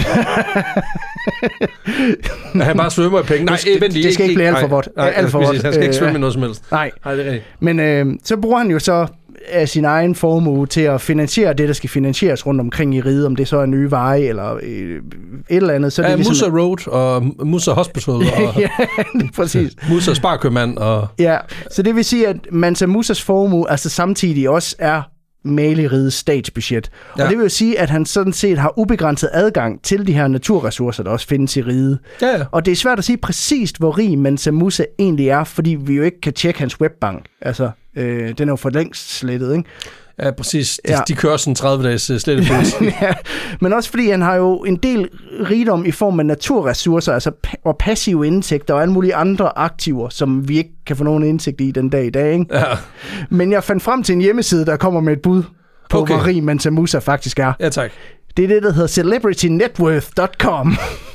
At han bare svømmer i penge. Nej, det, det, det skal ikke blive alt for godt. Nej, alt for godt. Han skal ikke svømme i noget som helst. Nej. Nej, det er rigtigt. Men øh, så bruger han jo så af sin egen formue til at finansiere det, der skal finansieres rundt omkring i riget, om det så er nye veje eller øh, et eller andet. Så ja, det er ligesom... Musa Road og Musa Hospital og ja, præcis. Musa Sparkøbmand og... Ja, så det vil sige, at Mansa Musas formue altså samtidig også er Mali-rigets statsbudget. Ja. Og det vil jo sige, at han sådan set har ubegrænset adgang til de her naturressourcer, der også findes i riget. Ja, ja. Og det er svært at sige præcist, hvor rig Mansa Musa egentlig er, fordi vi jo ikke kan tjekke hans webbank. Altså, øh, den er jo for længst slettet, ikke? Ja, præcis. De, ja. de kører sådan tredive dages slettepolitik. ja, men også fordi han har jo en del rigdom i form af naturressourcer, altså pa- og passive indtægter og alle mulige andre aktiver, som vi ikke kan få nogen indsigt i den dag i dag, ikke? Ja. Men jeg fandt frem til en hjemmeside, der kommer med et bud på, okay. hvor rig Mansa Musa faktisk er. Ja, tak. Det er det, der hedder celebrity net worth dot com.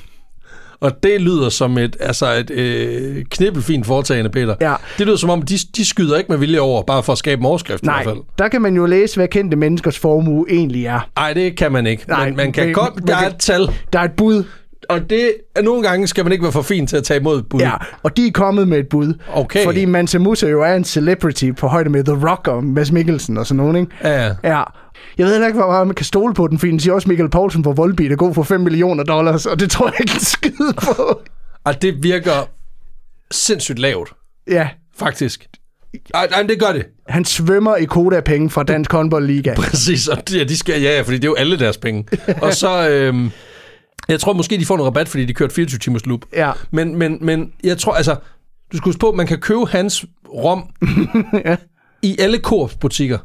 Og det lyder som et, altså et øh, knibbelfint foretagende, Peter. Ja. Det lyder som om, de, de skyder ikke med vilje over, bare for at skabe en overskrift. Nej, i hvert fald. Der kan man jo læse, hvad kendte menneskers formue egentlig er. Nej, det kan man ikke. Nej, men man kan men, godt, man der kan, er et tal. Der er et bud. Og det er nogle gange skal man ikke være for fin til at tage imod et bud. Ja, og de er kommet med et bud. Okay. Fordi Mansa Musa jo er en celebrity på højde med The Rock og Mads Mikkelsen og sådan nogen, ikke? Ja, ja. Ja. Jeg ved heller ikke, hvor meget man kan stole på den, fordi den siger også Michael Poulsen på Volbeat er god for fem millioner dollars, og det tror jeg ikke en skid på. Og det virker sindssygt lavt. Ja. Faktisk. Ej, nej, det gør det. Han svømmer i Koda-penge fra Dansk Håndboldliga. Præcis, og de, de skal, ja, ja, fordi det er jo alle deres penge. Og så, øhm, jeg tror måske, de får en rabat, fordi de kørte fireogtyve timers loop. Ja. Men, men, men jeg tror, altså, du skal huske på, man kan købe hans rom ja. i alle Coops butikker.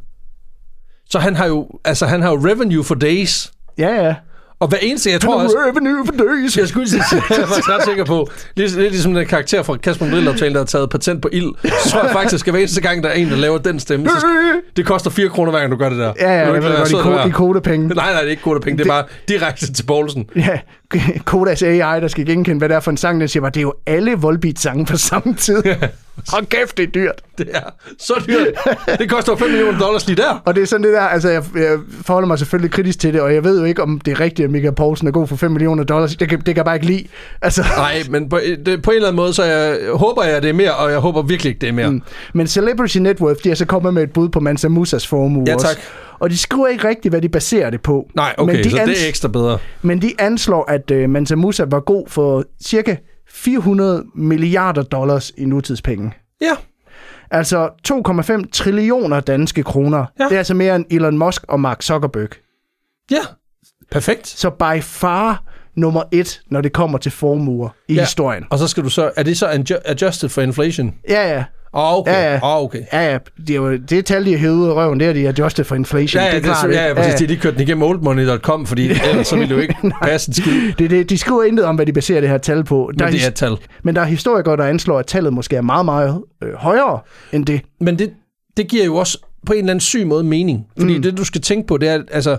Så han har jo, altså, han har jo revenue for days. Ja, ja. Og hver eneste, jeg tror også... revenue for days. Jeg skulle sige, jeg er faktisk ret sikker på. Lidt, lidt ligesom den karakter fra Kasper Brille-optalen, der har taget patent på ild. Så tror jeg faktisk, at hver eneste gang, der er en, der laver den stemme, så det koster fire kroner, hver gang du gør det der. Ja, ja, jeg ved godt, i kodepenge. Nej, nej, det er ikke kodepenge, det er bare direkte til Poulsen. Ja, Kodas A I, der skal genkende, hvad det er for en sang, den siger bare, det er jo alle Volbeat-sange på samme tid. Hold kæft, det er dyrt. Det er så dyrt. Det koster fem millioner dollars lige der. Og det er sådan det der, altså jeg, jeg forholder mig selvfølgelig kritisk til det, og jeg ved jo ikke, om det er rigtigt, at Michael Poulsen er god for fem millioner dollars. Det kan, det kan jeg bare ikke lide. Altså. Nej, men på, det, på en eller anden måde, så jeg, håber jeg, det er mere, og jeg håber virkelig ikke, det er mere. Mm. Men Celebrity Net Worth, de er så kommet med et bud på Mansa Musas formue. Ja, tak. Også. Og de skriver ikke rigtigt, hvad de baserer det på. Nej, okay, men de så ans- det er ekstra bedre. Men de anslår, at uh, Mansa Musa var god for cirka fire hundrede milliarder dollars i nutidspenge. Ja. Altså to komma fem trillioner danske kroner. Ja. Det er altså mere end Elon Musk og Mark Zuckerberg. Ja, perfekt. Så by far nummer et, når det kommer til formuer i ja. historien. Og så skal du så, er det så adjusted for inflation? Ja, ja. Åh, oh, okay. Ja, ja. Oh, okay. Ja, ja. Det er jo det tal, de har hævet ud af røven, det er de adjusted for inflation. Ja, ja, det er klart. Det, ja, ja, præcis. Ja, ja. De kørte den igennem oldmoney punktum com, fordi ellers så ville det jo ikke passe en skid. Det, det, de skriver intet om, hvad de baserer det her tal på. Der men det er et tal. Men der er historikere, der anslår, at tallet måske er meget, meget øh, højere end det. Men det, det giver jo også på en eller anden syg måde mening. Fordi mm. det, du skal tænke på, det er, altså...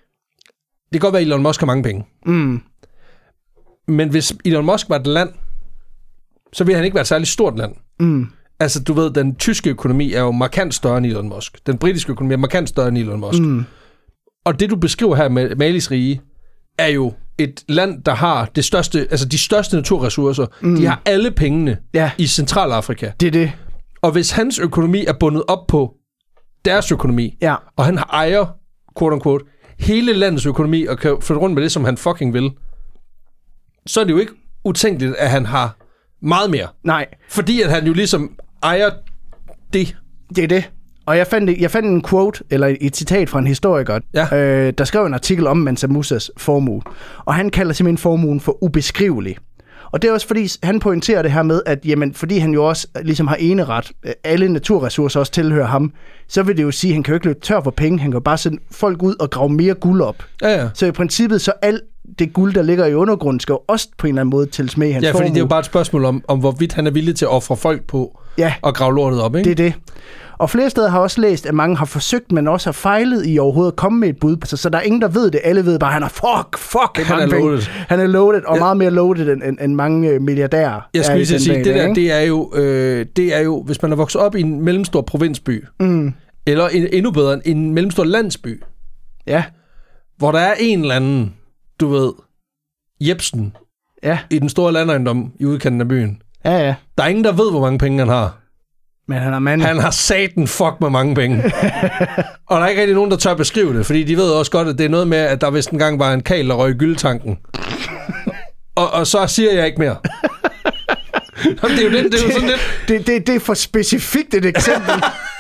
Det kan godt være, at Elon Musk har mange penge. Mm. Men hvis Elon Musk var et land, så ville han ikke være et særligt stort land. Mm. Altså, du ved, den tyske økonomi er jo markant større end Elon Musk. Den britiske økonomi er markant større end Elon Musk. Mm. Og det, du beskriver her med Malis rige, er jo et land, der har det største, altså de største naturressourcer. Mm. De har alle pengene ja. i Centralafrika. Det er det. Og hvis hans økonomi er bundet op på deres økonomi, ja. og han ejer, quote unquote, hele landets økonomi, og kan flytte rundt med det, som han fucking vil, så er det jo ikke utænkeligt, at han har meget mere. Nej. Fordi at han jo ligesom ejer det. Det er det. Og jeg fandt, jeg fandt en quote, eller et citat fra en historiker, ja. øh, der skrev en artikel om Mansa Musas formue. Og han kalder simpelthen formuen for ubeskrivelig. Og det er også fordi, han pointerer det her med, at jamen, fordi han jo også ligesom har eneret, alle naturressourcer også tilhører ham, så vil det jo sige, at han kan jo ikke løbe tør for penge, han kan jo bare sende folk ud og grave mere guld op. Ja, ja. Så i princippet, så alt det guld, der ligger i undergrunden, skal jo også på en eller anden måde tælles med i hans formue. Ja, fordi formue. det er jo bare et spørgsmål om, om hvorvidt han er villig til at ofre folk på ja. og grave lortet op, ikke? Det er det. Og flere steder har også læst, at mange har forsøgt, men også har fejlet i overhovedet at komme med et bud. Så, så der er ingen, der ved det. Alle ved bare, at han er fuck, fuck. Han er loaded. Han er loaded, og ja. meget mere loaded end, end, end mange milliardærer. Jeg skulle lige sige, det der, det er, jo, øh, det er jo, hvis man er vokset op i en mellemstor provinsby, mm. eller en, endnu bedre, en mellemstor landsby, ja. hvor der er en eller anden, du ved, Jebsen, ja. i den store landejendom i udkanten af byen. Ja, ja. Der er ingen, der ved, hvor mange penge han har. Men han er mand. Han har satan fuck med mange penge. Og der er ikke rigtig nogen, der tør beskrive det, fordi de ved også godt, at det er noget med, at der vist engang var en kal, der røg i gyldetanken. og, og så siger jeg ikke mere. Jamen, det er jo, det, det er jo sådan lidt... Det, det, det er for specifikt et eksempel.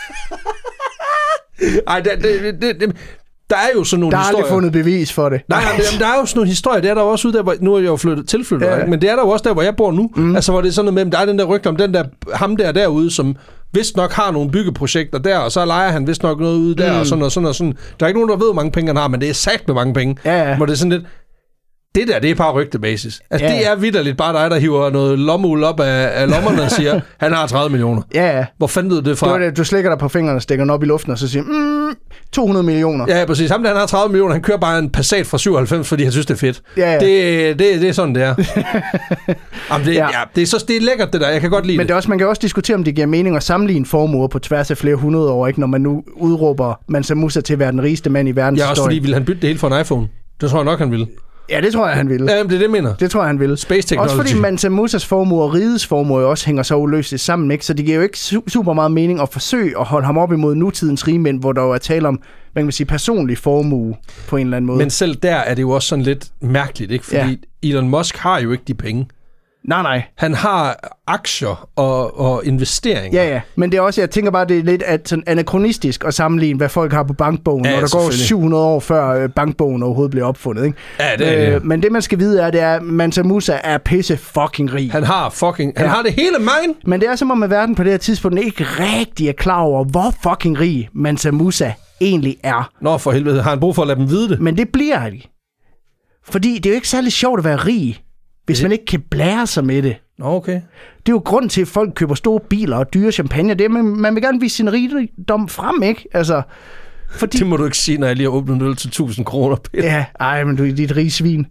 Ej, det, det, det, det, der er jo sådan nogle historier. Der er historier. aldrig fundet bevis for det. Nej, jamen, der er jo sådan nogle historier. Det er der også ude der, hvor, nu er jeg jo flyttet, tilflyttet, ja. men det er der jo også der, hvor jeg bor nu. Mm. Altså, hvor det er sådan noget med, der er den der rygte om den der, ham der derude, som vist nok har nogle byggeprojekter der, og så leger han vist nok noget ude der, mm. og sådan og sådan og sådan. Der er ikke nogen, der ved, hvor mange penge han har, men det er sagt med mange penge. Ja, ja. Hvor det er sådan lidt... Det der, det er bare rygtebasis. Altså, ja. det er vitterligt bare dig, der hiver noget lommeuld op af, af lommerne og siger, han har tredive millioner. Ja, ja. Hvor fandt du det fra? Det det, du slikker dig på fingrene og stikker den op i luften, og så siger, mm, to hundrede millioner. Ja, præcis. Ham der, han har tredive millioner, han kører bare en Passat fra syvoghalvfems, fordi han synes, det er fedt. Ja, ja. Det, det, det er sådan, det er. Jamen, det, ja. Ja, det, er så, det er lækkert, det der. Jeg kan godt lide Men det. Også, man kan også diskutere, om det giver mening at sammenligne formuer på tværs af flere hundrede år, ikke? Når man nu udråber Mansa Musa til at være den rigeste mand i verdens historie. Ja, også fordi, ville han bytte det hele for en iPhone? Det tror jeg nok, han ville. Ja, det tror jeg, han ville. Ja, det er det, jeg mener. Det tror jeg, han ville. Space technology. Også fordi Mansa Musas formue og rigets formue også hænger så uløseligt sammen, ikke? Så det giver jo ikke su- super meget mening at forsøge at holde ham op imod nutidens rigmænd, hvor der jo er tale om, man kan sige, personlig formue på en eller anden måde. Men selv der er det jo også sådan lidt mærkeligt, ikke? Fordi ja. Elon Musk har jo ikke de penge. Nej, nej. Han har aktier og, og investeringer. Ja, ja. Men det er også, jeg tænker bare, det er lidt at, sådan anakronistisk at sammenligne, hvad folk har på bankbogen, ja, når der går syv hundrede år før bankbogen overhovedet bliver opfundet, ikke? Ja, det er det. Øh, men det, man skal vide, er, det er, at Mansa Musa er pisse fucking rig. Han har fucking... Han ja. har det hele mine. Men det er som om, at verden på det her tidspunkt ikke rigtig er klar over, hvor fucking rig Mansa Musa egentlig er. Nå, for helvede. Har han brug for at lade dem vide det? Men det bliver de. Fordi det er jo ikke særlig sjovt at være rig, hvis man ikke kan blære sig med det. Okay. Det er jo grund til, at folk køber store biler og dyre champagne. Det er, man, man vil gerne vise sin rigdom frem, ikke? Altså, fordi... Det må du ikke sige, når jeg lige har åbnet nul til tusind kroner, Peter. Ja, ej, men du er dit rige svin.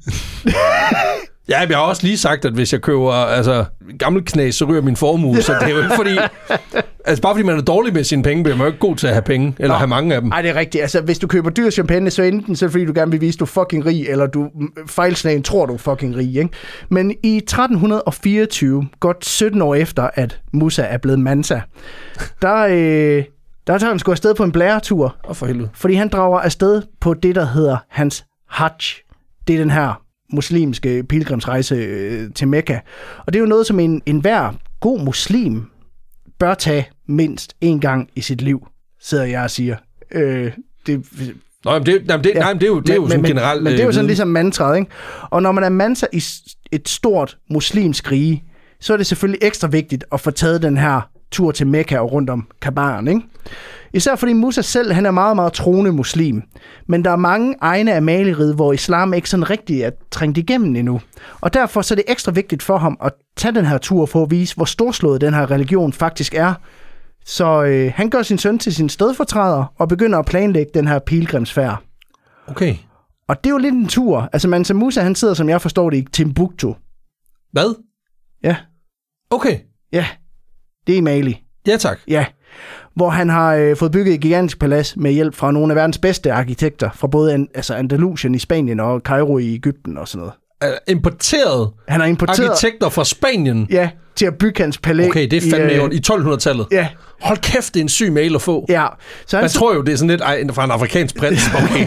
Ja, jeg har også lige sagt, at hvis jeg køber altså, gammelknæs, så ryger min formue, så det er jo ikke fordi... Altså bare fordi man er dårlig med sine penge, bliver man jo ikke god til at have penge, eller Nå, have mange af dem. Nej, det er rigtigt. Altså, hvis du køber dyr champagne, så enten så er det fordi, du gerne vil vise, at du er fucking rig, eller du fejlslagen tror, du er fucking rig, ikke? Men i tretten fireogtyve, godt sytten år efter, at Musa er blevet Mansa, der, øh, der tager han sgu afsted på en blæretur. Og for helvede. Fordi han drager afsted på det, der hedder hans Hajj. Det er den her muslimske pilgrimsrejse øh, til Mekka. Og det er jo noget, som en, en hver god muslim bør tage mindst en gang i sit liv, sidder jeg og siger. Øh, det, Nå, men det, jamen det, ja. nej, men det er jo, det er jo men, sådan men, generelt... Men det er jo sådan ligesom mantraet, ikke? Og når man er Mansa i et stort muslimsk rige, så er det selvfølgelig ekstra vigtigt at få taget den her tur til Mekka og rundt om Kabaren, ikke? Især fordi Musa selv, han er meget, meget troende muslim. Men der er mange egne af Mali-riget, hvor islam ikke sådan rigtig er trængt igennem endnu. Og derfor så er det ekstra vigtigt for ham at tage den her tur for at vise, hvor storslået den her religion faktisk er. Så øh, han gør sin søn til sin stedfortræder og begynder at planlægge den her pilgrimsfærd. Okay. Og det er jo lidt en tur. Altså Mansa Musa, han sidder, som jeg forstår det, i Timbuktu. Hvad? Ja. Okay. Ja. Det er i Mali. Ja, tak. Ja, hvor han har øh, fået bygget et gigantisk palads med hjælp fra nogle af verdens bedste arkitekter, fra både an, altså Andalusien i Spanien og Cairo i Egypten og sådan noget. Importeret, Han har importeret arkitekter fra Spanien. Ja, til at bygge hans palæ. Okay, det er fandme i, øh, i tolvhundredetallet. Ja. Hold kæft, det er en syg mail at få. Ja. Så han Jeg tror jo, det er sådan lidt ej, fra en afrikansk prins. Okay.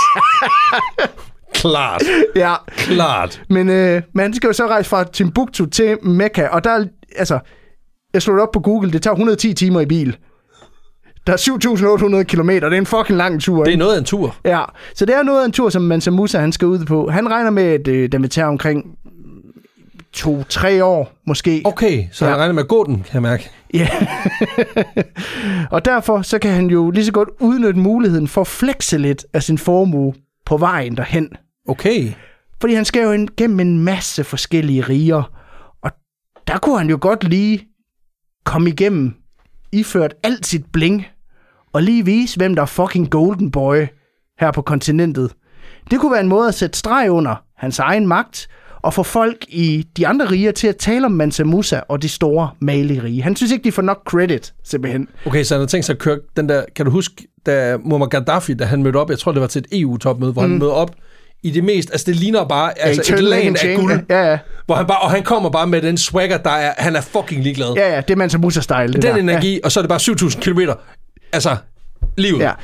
Klart. Ja. Klart. Men, øh, men han skal jo så rejse fra Timbuktu til Mekka, og der er, altså, jeg slog det op på Google, det tager et hundrede og ti timer i bil. Der er syv tusind otte hundrede kilometer, det er en fucking lang tur. Det er ikke? noget af en tur. Ja, så det er noget af en tur, som Mansa Musa han skal ud på. Han regner med, at øh, den vil tage omkring to-tre år, måske. Okay, så ja. Jeg regner med at gå den, kan jeg mærke. Ja. Og derfor så kan han jo lige så godt udnytte muligheden for at flexe lidt af sin formue på vejen derhen. Okay. Fordi han skal jo igennem en masse forskellige riger, og der kunne han jo godt lige komme igennem, iført alt sit bling, og lige vise, hvem der er fucking golden boy her på kontinentet. Det kunne være en måde at sætte streg under hans egen magt, og få folk i de andre riger til at tale om Mansa Musa og de store Mali-rige. Han synes ikke, de får nok credit, simpelthen. Okay, så han har tænkt sig at køre den der, kan du huske, da Muammar Gaddafi, da han mødte op, jeg tror, det var til et E U-topmøde, hvor mm. han mødte op i det mest, altså det ligner bare altså et lag af guld, ja, ja. Hvor han bare, og han kommer bare med den swagger, der er, han er fucking ligeglad. Ja, ja, det er Mansa Musa-style. Den der. energi, ja. Og så er det bare syv tusind kilometer. Altså, livet. Ja,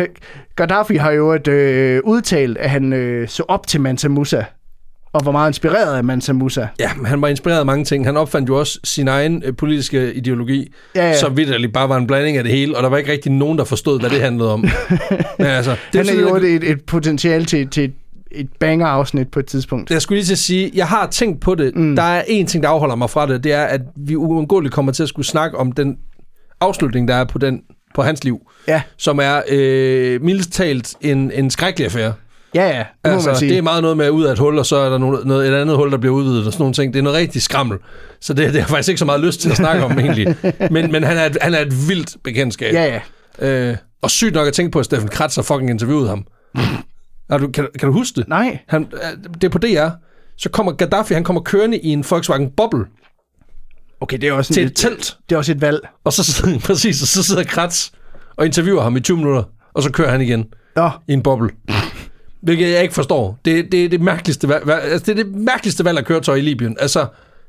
Gaddafi har jo et, øh, udtalt, at han øh, så op til Mansa Musa, og var meget inspireret af Mansa Musa. Ja, han var inspireret af mange ting. Han opfandt jo også sin egen øh, politiske ideologi, ja, ja. Som vitterligt bare var en blanding af det hele, og der var ikke rigtig nogen, der forstod, hvad det handlede om. Men altså, det han er jo et, et potentiale til, til et banger-afsnit på et tidspunkt. Jeg skulle lige til at sige, jeg har tænkt på det. Mm. Der er en ting, der afholder mig fra det, det er, at vi uundgåeligt kommer til at skulle snakke om den afslutning, der er på, den, på hans liv, ja. Som er øh, mildest talt en, en skrækkelig affære. Ja, ja, det må altså, man sige. Det er meget noget med at ud af et hul, og så er der noget, noget, et andet hul, der bliver udvidet, og sådan nogle ting. Det er noget rigtig skrammel. Så det, det har jeg faktisk ikke så meget lyst til at snakke om, egentlig. Men, men han, er et, han er et vildt bekendtskab. Ja, ja. Øh, og sygt nok at tænke på, at Steffen Kratzer fucking interviewede ham. Har du, kan, kan du huske det? Nej. Han, det er på D R. Så kommer Gaddafi, han kommer kørende i en Volkswagen Bobble. Okay, det er også til et, et telt. Det er også et valg. Og så sidder, præcis, og så sidder Kratz og interviewer ham i tyve minutter, og så kører han igen ja. i en boble. Hvilket jeg ikke forstår. Det, det, er det, mærkeligste valg, altså det er det mærkeligste valg af køretøj i Libyen. Altså,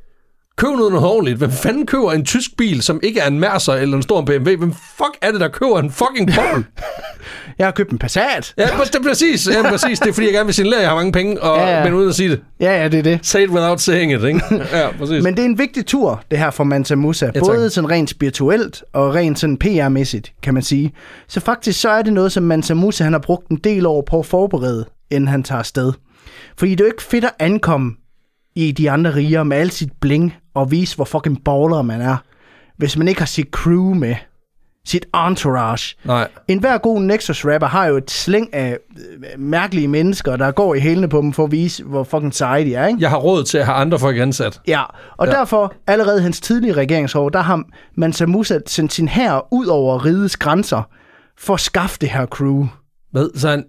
køb noget noget ordentligt. Hvem fanden køber en tysk bil, som ikke er en Mercer eller en stor B M W? Hvem fuck er det, der køber en fucking boble? Jeg har købt en Passat. Ja, det er præcis. Ja, præcis. Det er, fordi jeg gerne vil signalere, at jeg har mange penge, og, ja, ja. men uden at sige det. Ja, ja, det er det. Say it without saying it, ikke? Ja, præcis. Men det er en vigtig tur, det her for Mansa Musa. Ja, både sådan rent spirituelt og rent sådan P R-mæssigt, kan man sige. Så faktisk så er det noget, som Mansa Musa han har brugt en del år på at forberede, inden han tager afsted. Fordi det er jo ikke fedt at ankomme i de andre riger med alt sit bling og vise, hvor fucking baller man er, hvis man ikke har sit crew med. Sit entourage. Nej. En hver god Nexus-rapper har jo et slæng af mærkelige mennesker, der går i hælene på dem for at vise, hvor fucking seje de er, ikke? Jeg har råd til at have andre folk ansat. Ja, og ja. Derfor, allerede hans tidlige regeringsår, der har Mansa Musa sendt sin hær ud over rigets grænser for at skaffe det her crew. Hvad? Så han,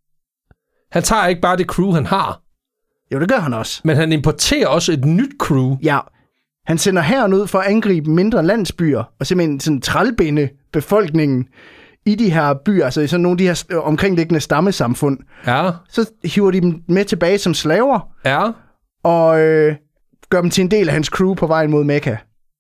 han tager ikke bare det crew, han har. Jo, det gør han også. Men han importerer også et nyt crew. Ja, han sender hæren ud for at angribe mindre landsbyer, og simpelthen sådan trælbinde befolkningen i de her byer, altså i sådan nogle af de her omkringliggende stammesamfund. Ja. Så hiver de dem med tilbage som slaver, ja. og øh, gør dem til en del af hans crew på vejen mod Mekka.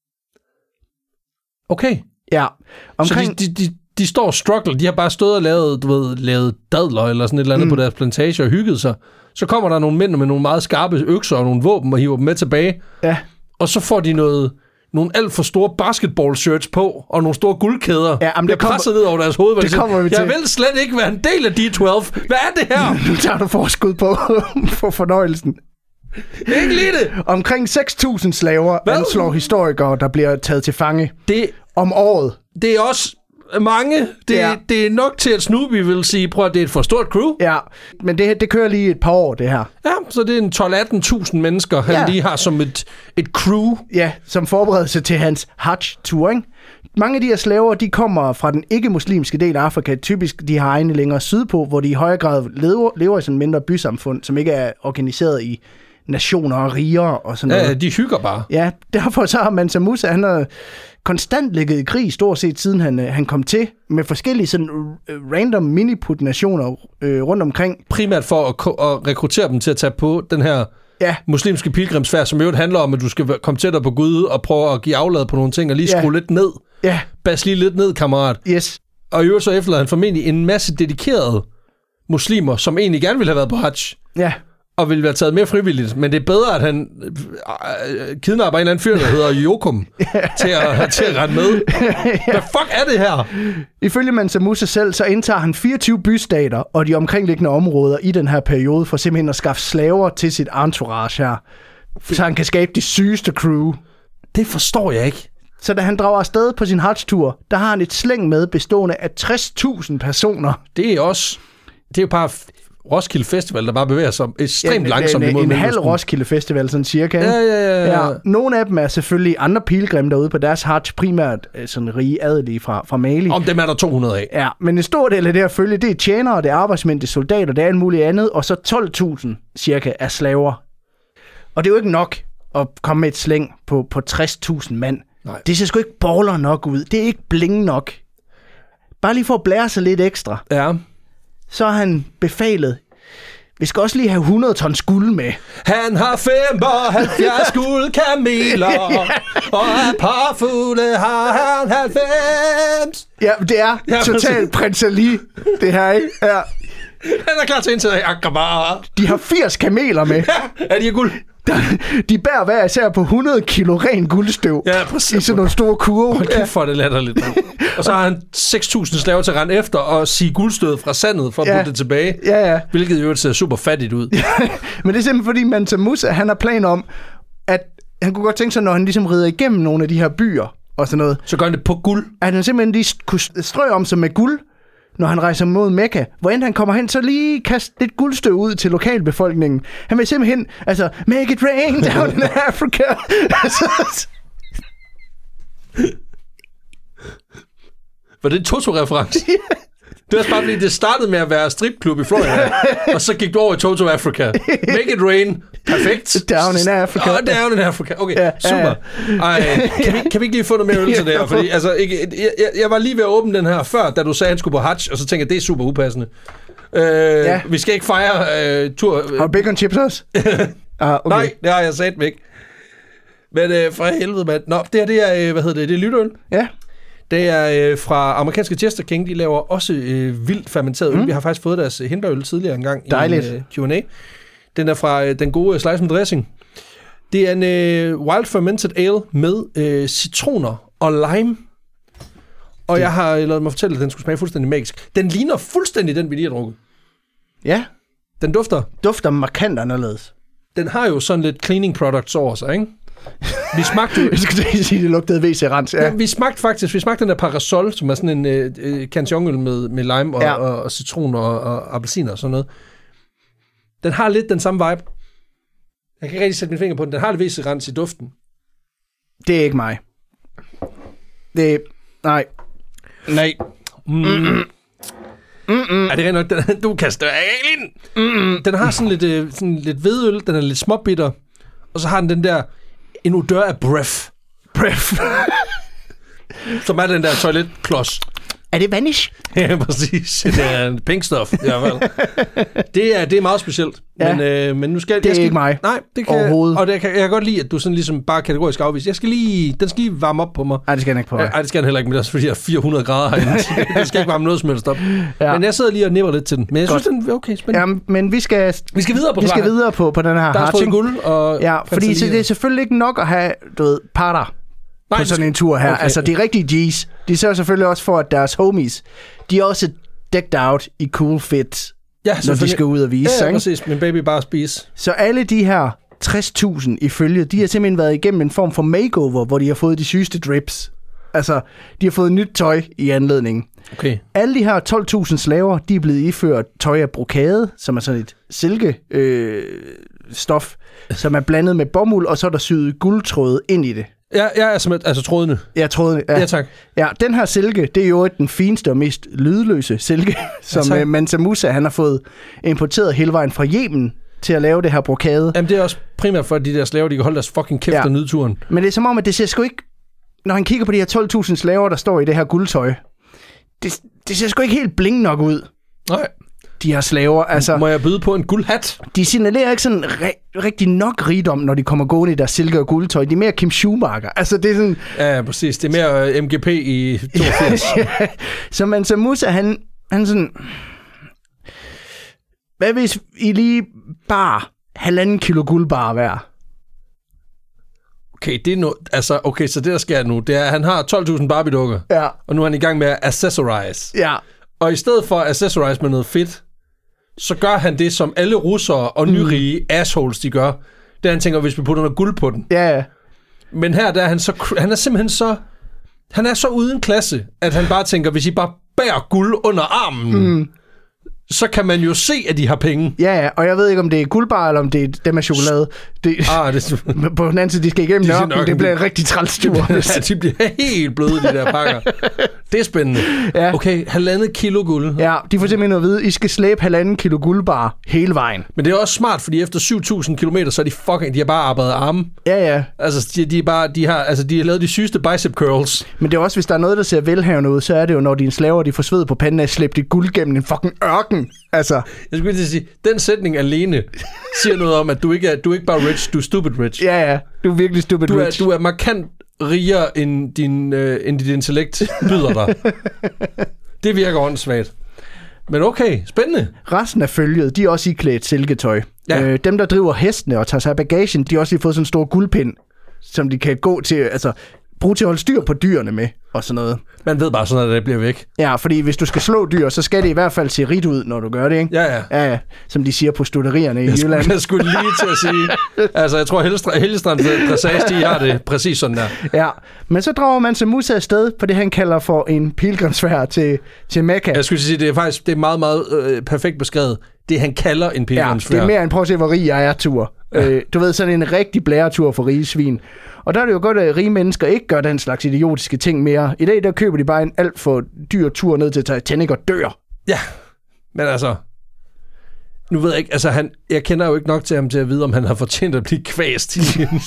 Okay. Ja. Omkring... Så de, de, de, de står og struggle, de har bare stået og lavet, du ved, lavet dadler eller sådan et eller andet mm. på deres plantage og hygget sig. Så kommer der nogle mænd med nogle meget skarpe økser og nogle våben og hiver dem med tilbage. Ja. Og så får de noget, nogle alt for store basketball-shirts på, og nogle store guldkæder. Ja, der presser ned over deres hoved. Det kommer vi til. Jeg vil slet ikke være en del af D tolv. Hvad er det her? Nu tager du forskud på for fornøjelsen. Ikke lige det. Omkring seks tusind slaver Hvad? anslår historikere, der bliver taget til fange det, om året. Det er også mange. Det, ja. det er nok til, at Snoopy vil sige, prøv at det er et for stort crew. Ja, men det, det kører lige et par år, det her. Ja, så det er en tolv atten tusind mennesker, han ja. lige har som et, et crew. Ja, som forbereder sig til hans Hajj-tur, ikke? Mange af de her slaver, de kommer fra den ikke-muslimske del af Afrika. Typisk, de har egne længere sydpå, hvor de i højere grad lever, lever i sådan mindre bysamfund, som ikke er organiseret i nationer og riger og sådan noget. Ja, de hygger bare. Ja, derfor så har Mansa Musa, han har konstant ligget i krig, stort set siden han, han kom til, med forskellige sådan random miniput-nationer øh, rundt omkring. Primært for at, at rekruttere dem til at tage på den her ja. muslimske pilgrimsfærd, som jo handler om, at du skal komme tættere på Gud og prøve at give aflad på nogle ting, og lige skrue ja. lidt ned. Ja. Bas lige lidt ned, kammerat. Yes. Og i øvrigt så efterlader han formentlig en masse dedikerede muslimer, som egentlig gerne ville have været på Hajj. Ja. Og ville være taget mere frivilligt. Men det er bedre, at han øh, kidnapper en eller anden fyr, der hedder Jokum, til, at, til at rende med. ja. Hvad fuck er det her? Ifølge Mansa Musa selv, så indtager han fireogtyve bystater og de omkringliggende områder i den her periode, for simpelthen at skaffe slaver til sit entourage her. Så han kan skabe de sygeste crew. Det forstår jeg ikke. Så da han drager afsted på sin Hajj-tur, der har han et slæng med bestående af tres tusind personer. Det er også... Det er jo bare Roskilde Festival, der bare bevæger sig ekstremt ja, langsomt imod en, en halv Roskilde Festival, sådan cirka. Ja, ja, ja, ja. ja. Nogle af dem er selvfølgelig andre pilgrimme derude på deres Hajj, primært sådan rige adelige fra, fra Mali. Om dem er der to hundrede af. Ja, men en stor del af det her følge, det er tjenere, det er arbejdsmænd, det er soldater, det er alt muligt andet, og så tolv tusind cirka er slaver. Og det er jo ikke nok at komme med et slæng på, på tres tusind mand. Nej. Det ser sgu ikke baller nok ud. Det er ikke bling nok. Bare lige for at blære sig lidt ekstra. Ja. Så har han befalet, vi skal også lige have hundrede tons guld med. Han har femoghalvfjerds guldkameler, ja. Og et par fugle har han halvfems. Ja, det er ja, totalt Prins Ali, det her, ikke? Ja. Han er klar til at indtage Akbar. De har firs kameler med. Ja, er de har guld? De bærer hver især på hundrede kilo ren guldstøv. Ja, præcis. I sådan nogle store kurve. Hold kæft for det latterligt. Og så har han seks tusind slaver til at rende efter og sige guldstødet fra sandet for at ja. putte det tilbage. Ja, ja. Hvilket jo ser super fattigt ud. Men det er simpelthen fordi Mansa Musa, han har planer om, at han kunne godt tænke sig, når han ligesom rider igennem nogle af de her byer og sådan noget. Så gør han det på guld. At han simpelthen lige kunne strø om sig med guld, når han rejser mod Mekka. Hvor end han kommer hen, så lige kaste lidt guldstøv ud til lokalbefolkningen. Han vil simpelthen, altså, make it rain down in Africa. altså... Var det en Toto-reference? Det var bare fordi, det startede med at være stripklub i Florida, og så gik du over i Toto Africa. Make it rain. Perfekt. Down in Africa. Oh, down in Africa. Okay, ja, super. Ej, kan, vi, kan vi ikke lige få noget mere øl til det her? Fordi, altså, ikke, jeg, jeg var lige ved at åbne den her før, da du sagde, at han skulle på Hajj, og så tænkte jeg, det er super upassende. Øh, ja. Vi skal ikke fejre øh, tur... Har du bacon chips også? ah, okay. Nej, det har jeg sat mig ikke. Men øh, for helvede, mand. Nå, det her, det er, øh, hvad hedder det, det er lytøl. Ja. Det er øh, fra amerikanske Chester King. De laver også øh, vildt fermenteret øl. Mm. Vi har faktisk fået deres hindbærøl tidligere engang. Dejligt. I en øh, Q and A. Den er fra øh, den gode Slice med Dressing. Det er en øh, wild fermented ale med øh, citroner og lime. Og det. Jeg har lavet mig fortælle, at den skulle smage fuldstændig magisk. Den ligner fuldstændig den, vi lige har drukket. Ja. Den dufter. Dufter markant anderledes. Den har jo sådan lidt cleaning products over sig, ikke? Vi smagte jo... Jeg skulle sige, det lugtede V C-rens. Ja. Ja, vi smagte faktisk, vi smagte den der Parasol, som er sådan en øh, cantionøl med, med lime og, ja. og, og citron og, og appelsiner og sådan noget. Den har lidt den samme vibe. Jeg kan ikke rigtig sætte min finger på den. Den har lidt V C-rens i duften. Det er ikke mig. Det er... Nej. Nej. Mm. Mm-mm. Mm-mm. Er det rent nok? Den, du kaster af ind. Den har sådan lidt, øh, sådan lidt hvedøl. Den er lidt småbitter. Og så har den den der... En odør af breath. Breath. Som er den der toiletklods. Er det vanish? Ja, præcis. Det er en pink stuff, i hvert fald. Det er, det er meget specielt. Ja. Men, øh, men nu skal det er jeg skal, ikke mig. Nej, det kan overhovedet. Og det kan, jeg kan godt lide, at du sådan ligesom bare kategorisk afviser. Jeg skal lige, den skal lige varme op på mig. Nej, det skal den ikke på mig. Nej, det skal den heller ikke, men det er fordi, jeg er fire hundrede grader herinde. Det skal ikke varme noget som helst op. Ja. Men jeg sidder lige og nipper lidt til den. Men jeg godt. Synes, den er okay spændende. Ja, men vi skal, vi skal videre på, vi skal videre på, på den her. Der er sprøget guld. Og ja, fordi så det er selvfølgelig ikke nok at have, du ved, parter. Nej, på sådan en tur her. Okay. Altså, de rigtige G's, de sørger selvfølgelig også for, at deres homies, de er også decked out i cool fits, ja, når de skal ud og vise. Ja, ja, præcis. Min baby bare spise. Så alle de her tres tusind ifølge, de har simpelthen været igennem en form for makeover, hvor de har fået de sygeste drips. Altså, de har fået nyt tøj i anledning. Okay. Alle de her tolv tusind slaver, de er blevet iført tøj af brokade, som er sådan et silke øh, stof, som er blandet med bomuld, og så er der syet guldtråde ind i det. Ja, ja altså, altså trådene. Ja, trådene. Ja. Ja, tak. Ja, den her silke, det er jo den fineste og mest lydløse silke, som ja, Mansa Musa, han har fået importeret hele vejen fra Yemen til at lave det her brokade. Jamen, det er også primært for, at de der slaver, de kan holde deres fucking kæft ja. og nyde turen. Men det er som om, at det ser sgu ikke... Når han kigger på de her tolv tusind slaver, der står i det her guldtøj, det, det ser sgu ikke helt bling nok ud. Nej. De her slaver, altså... Må jeg byde på en guldhat? De signalerer ikke sådan ri- rigtig nok rigdom, når de kommer gående i deres silke- og guldtøj. De er mere Kim Schumacher. Altså, det er sådan... Ja, præcis. Det er mere uh, M G P i toogfirs. ja. Så Mansa Musa, han, han sådan... Hvad hvis I lige bare halvanden kilo guldbar hver? Okay, det er no, altså, okay, så det der sker nu, det er, at han har tolv tusind Barbie-dukker, ja. og nu er han i gang med at accessorize. Ja. Og i stedet for at accessorize med noget fedt, så gør han det, som alle russere og nyrige mm. assholes, de gør. Det er, han tænker, hvis vi putter noget guld på den. Ja, ja. Men her, der er han så, han er simpelthen så, han er så uden klasse, at han bare tænker, hvis I bare bærer guld under armen, mm. så kan man jo se, at de har penge. Ja, ja, og jeg ved ikke, om det er guldbar, eller om det er dem af chokolade. Det, ah, det... På den anden side, de skal igennem de ørken, det bliver en rigtig trælstur. Ja, de bliver helt bløde, de der pakker. Det er spændende. Ja. Okay, halvandet kilo guld. Ja, de får simpelthen at vide, I skal slæbe halvanden kilo guldbar hele vejen. Men det er også smart, fordi efter syv tusind kilometer, så er de fucking, de har bare arbejdet arme. Ja, ja. Altså, de, de, er bare, de, har, altså, de har lavet de sygeste bicep curls. Men det er også, hvis der er noget, der ser velhavende ud, så er det jo, når dine slaver, de får sved på panden af at slæbe dit guld gennem en fucking ørken. Altså. Jeg skulle lige sige, den sætning alene siger noget om, at du ikke er, du er ikke bare rich, du er stupid rich. Ja, ja. Du er virkelig stupid du er, rich. Du er markant rigere, end din, øh, end dit intellekt byder dig. Det virker åndssvagt. Men okay, spændende. Resten af følget, de er også iklædt silketøj. Ja. Øh, dem, der driver hestene og tager sig af bagagen, de har også lige fået sådan en stor guldpind, som de kan gå til, altså bruge til at holde styr på dyrene med, og sådan noget. Man ved bare sådan noget, at det bliver væk. Ja, fordi hvis du skal slå dyr, så skal det i hvert fald se rigt ud, når du gør det, ikke? Ja, ja. Ja, ja. Som de siger på stutterierne i jeg Jylland. Skulle, jeg skulle lige til at sige. Altså, jeg tror, Helgestrand Dressage, de har det præcis sådan der. Ja, men så drager man sig Musa afsted på det, han kalder for en pilgrimsfærd til, til Mekka. Jeg skulle sige, det er faktisk det er meget, meget øh, perfekt beskrevet. Det, han kalder en pilgrimsfærd. Ja, det er mere end prøv at se, hvor rig jeg er tur. Ja. Øh, du ved, sådan en rigtig blæretur for rige svin. Og der er det jo godt, at rige mennesker ikke gør den slags idiotiske ting mere. I dag, der køber de bare en alt for dyr tur ned til Titanic og dør. Ja, men altså... Nu ved jeg ikke, altså han... Jeg kender jo ikke nok til ham til at vide, om han har fortjent at blive kvæst i en,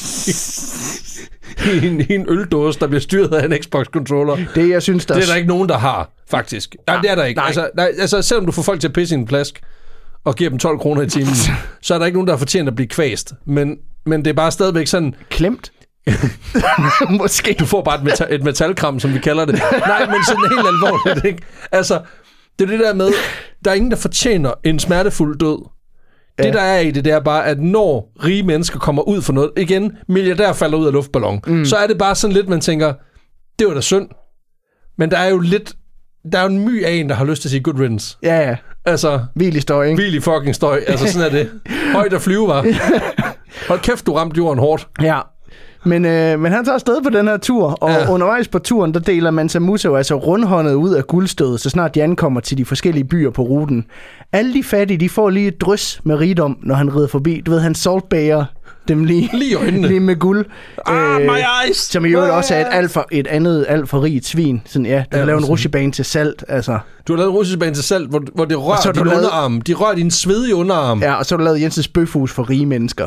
i en, i en øldåse, der bliver styret af en Xbox-controller. Det, jeg synes, der... det er der ikke nogen, der har, faktisk. Nej, nej det er der ikke. Nej. Altså, nej, altså, selvom du får folk til at pisse i en plask, og giver dem tolv kroner i timen, så er der ikke nogen, der har fortjent at blive kvæst. Men, men det er bare stadigvæk sådan... Klemt? Måske. Du får bare et, metal, et metalkram, som vi kalder det. Nej, men sådan helt alvorligt, ikke? Altså, det er det der med, der er ingen, der fortjener en smertefuld død. Ja. Det, der er i det, det er bare, at når rige mennesker kommer ud for noget, igen, milliardær falder ud af luftballon, mm. så er det bare sådan lidt, man tænker, det var da synd. Men der er jo lidt, der er jo en my af en, der har lyst til at sige good riddance. Ja, ja. Altså, hvil i støj, ikke? Hvil i fucking støj. Altså, sådan er det. Højt at flyve, var. Hold kæft, du ramte jorden hårdt. Ja. Men, øh, men han tager afsted på den her tur, og ja. Undervejs på turen, der deler Mansa Musa jo altså rundhåndet ud af guldstødet, så snart de ankommer til de forskellige byer på ruten. Alle de fattige, de får lige et drys med rigdom, når han rider forbi. Du ved, han saltbager dem lige, lige, lige med guld. Ah, øh, my eyes! Som i øvrigt også er et, alt for, et andet alt for rigt svin. Sådan, ja, du ja, kan lave en rutsjebane til salt, altså. Du har lavet en rutsjebane til salt, hvor, hvor det rører din lavet... underarm. De rører din svedige underarm. Ja, og så har du lavet Jensens bøfhus for rige mennesker.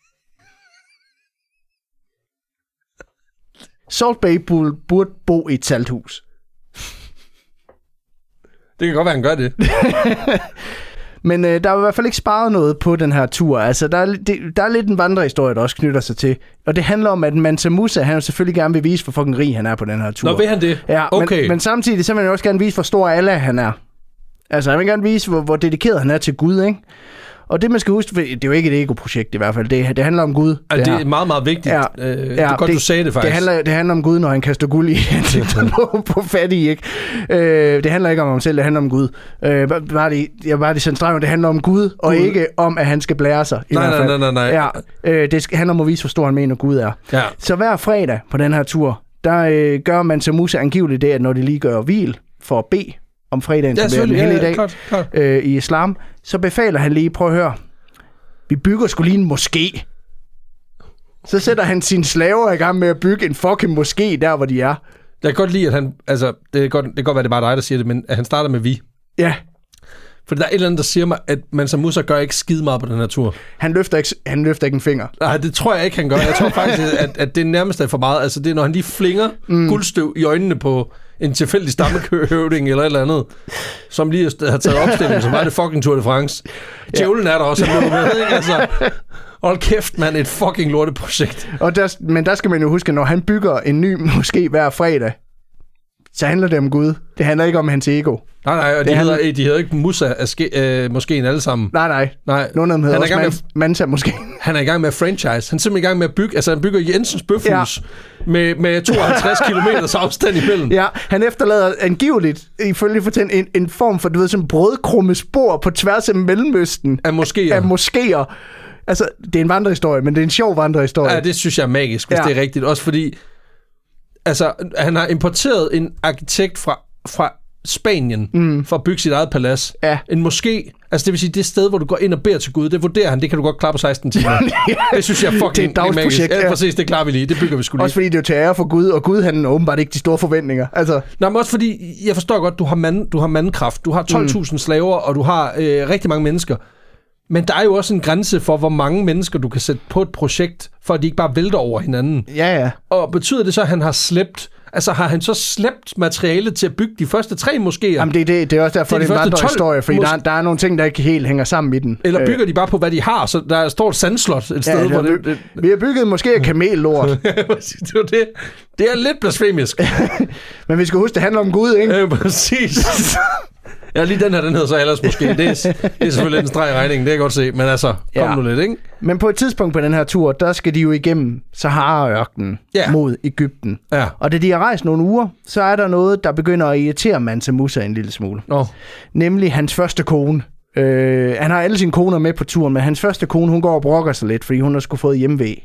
Salt Bae burde bo i et salthus. Det kan godt være, han gør det. Men øh, der er i hvert fald ikke sparet noget på den her tur. Altså, der er, det, der er lidt en vandrehistorie, der også knytter sig til. Og det handler om, at Mansa Musa, han jo selvfølgelig gerne vil vise, hvor fucking rig han er på den her tur. Nå, vil han det? Ja, okay. men, men samtidig så vil han også gerne vise, hvor stor Allah han er. Altså, han vil gerne vise, hvor, hvor dedikeret han er til Gud, ikke? Og det, man skal huske, det er jo ikke et ego-projekt i hvert fald. Det, det handler om Gud. Ja, det, det er meget, meget vigtigt. Ja, øh, det er godt, det, du sagde det faktisk. Det handler, det handler om Gud, når han kaster guld i på, på fattige, ikke? Øh, det handler ikke om ham selv, det handler om Gud. Øh, bare det, jeg bare det centrale, det handler om Gud, og Gud. Ikke om, at han skal blære sig. I nej, hvert fald. nej, nej, nej, nej. Ja, øh, det handler om at vise, hvor stor han mener, Gud er. Ja. Så hver fredag på den her tur, der øh, gør man til Musa angiveligt det, at når de lige gør hvil for at bede om fredagen, ja, som er den hellige ja, dag klart, klart. Øh, i islam, så befaler han lige, prøv at høre, vi bygger sgu lige en moské. Så sætter han sine slaver i gang med at bygge en fucking moské, der hvor de er. Jeg kan godt lide, at han... Altså, det kan godt, det kan godt være, det er bare dig, der siger det, men at han starter med vi. Ja. For der er et eller andet, der siger mig, at Mansa Musa gør ikke skide meget på den her tur. Han løfter ikke, han løfter ikke en finger. Nej, det tror jeg ikke, han gør. Jeg tror faktisk, at, at det nærmest er for meget. Altså, det er, når han lige flinger mm. guldstøv i øjnene på en tilfældig stammehøvding eller et eller andet, som lige har taget opstilling, som var det fucking Tour de France. Djævlen er der også, han med, ikke? Altså, hold kæft, mand, et fucking lorteprojekt. Og der, men der skal man jo huske, når han bygger en ny måske hver fredag, så handler det om Gud. Det handler ikke om hans ego. Nej, nej, og de, handler... hedder, de hedder ikke Musa øh, måske alle sammen. Nej, nej. nej. Nogle af dem hedder også med, Mansa måske. Han er i gang med at franchise. Han er simpelthen i gang med at bygge, altså han bygger Jensens Bøfhus ja. med, med tooghalvtreds kilometers afstand imellem. Ja, han efterlader angiveligt, ifølge fortællingen, en, en form for, du ved, sådan brødkrumme spor på tværs af Mellemøsten. Af moskéer. Af moskéer. Altså, det er en vandrehistorie, men det er en sjov vandrehistorie. Ja, det synes jeg er magisk, hvis ja. det er rigtigt. Også fordi, altså, han har importeret en arkitekt fra, fra Spanien mm. for at bygge sit eget palads. Ja. En moské, altså det vil sige, det sted, hvor du går ind og beder til Gud, det vurderer han, det kan du godt klare på seksten timer. ja. Det synes jeg er fucking det er et magisk. Ja, ja. præcis, det klarer vi lige. Det bygger vi sgu lige. Også fordi det er jo til ære for Gud, og Gud han har åbenbart ikke de store forventninger. Altså. Nej, men også fordi, jeg forstår godt, du har, mand, du har mandkraft, du har tolv tusind mm. slaver, og du har øh, rigtig mange mennesker. Men der er jo også en grænse for, hvor mange mennesker du kan sætte på et projekt, for at de ikke bare vælter over hinanden. Ja, ja. Og betyder det så, at han har slæbt, altså har han så slæbt materiale til at bygge de første tre moskéer? Jamen det, det, det er også derfor, det er, det er en vandrehistorie, fordi mås- der, der er nogle ting, der ikke helt hænger sammen i den. Eller bygger øh. de bare på, hvad de har, så der står et sandslot et sted, ja, hvor det, det... Vi har bygget måske kamellort. det, det, det er lidt blasfemisk. Men vi skal huske, det handler om Gud, ikke? Ja, præcis. Ja, lige den her, den hedder så ellers måske. Det er, det er selvfølgelig en streg i regningen, det kan jeg godt se. Men altså, kom ja. nu lidt, ikke? Men på et tidspunkt på den her tur, der skal de jo igennem Sahara-ørkenen ja. mod Egypten. Ja. Og da de har rejst nogle uger, så er der noget, der begynder at irritere Mansa Musa en lille smule. Oh. Nemlig hans første kone. Øh, han har alle sine koner med på turen, men hans første kone, hun går og brokker sig lidt, fordi hun har sgu fået hjemvæg.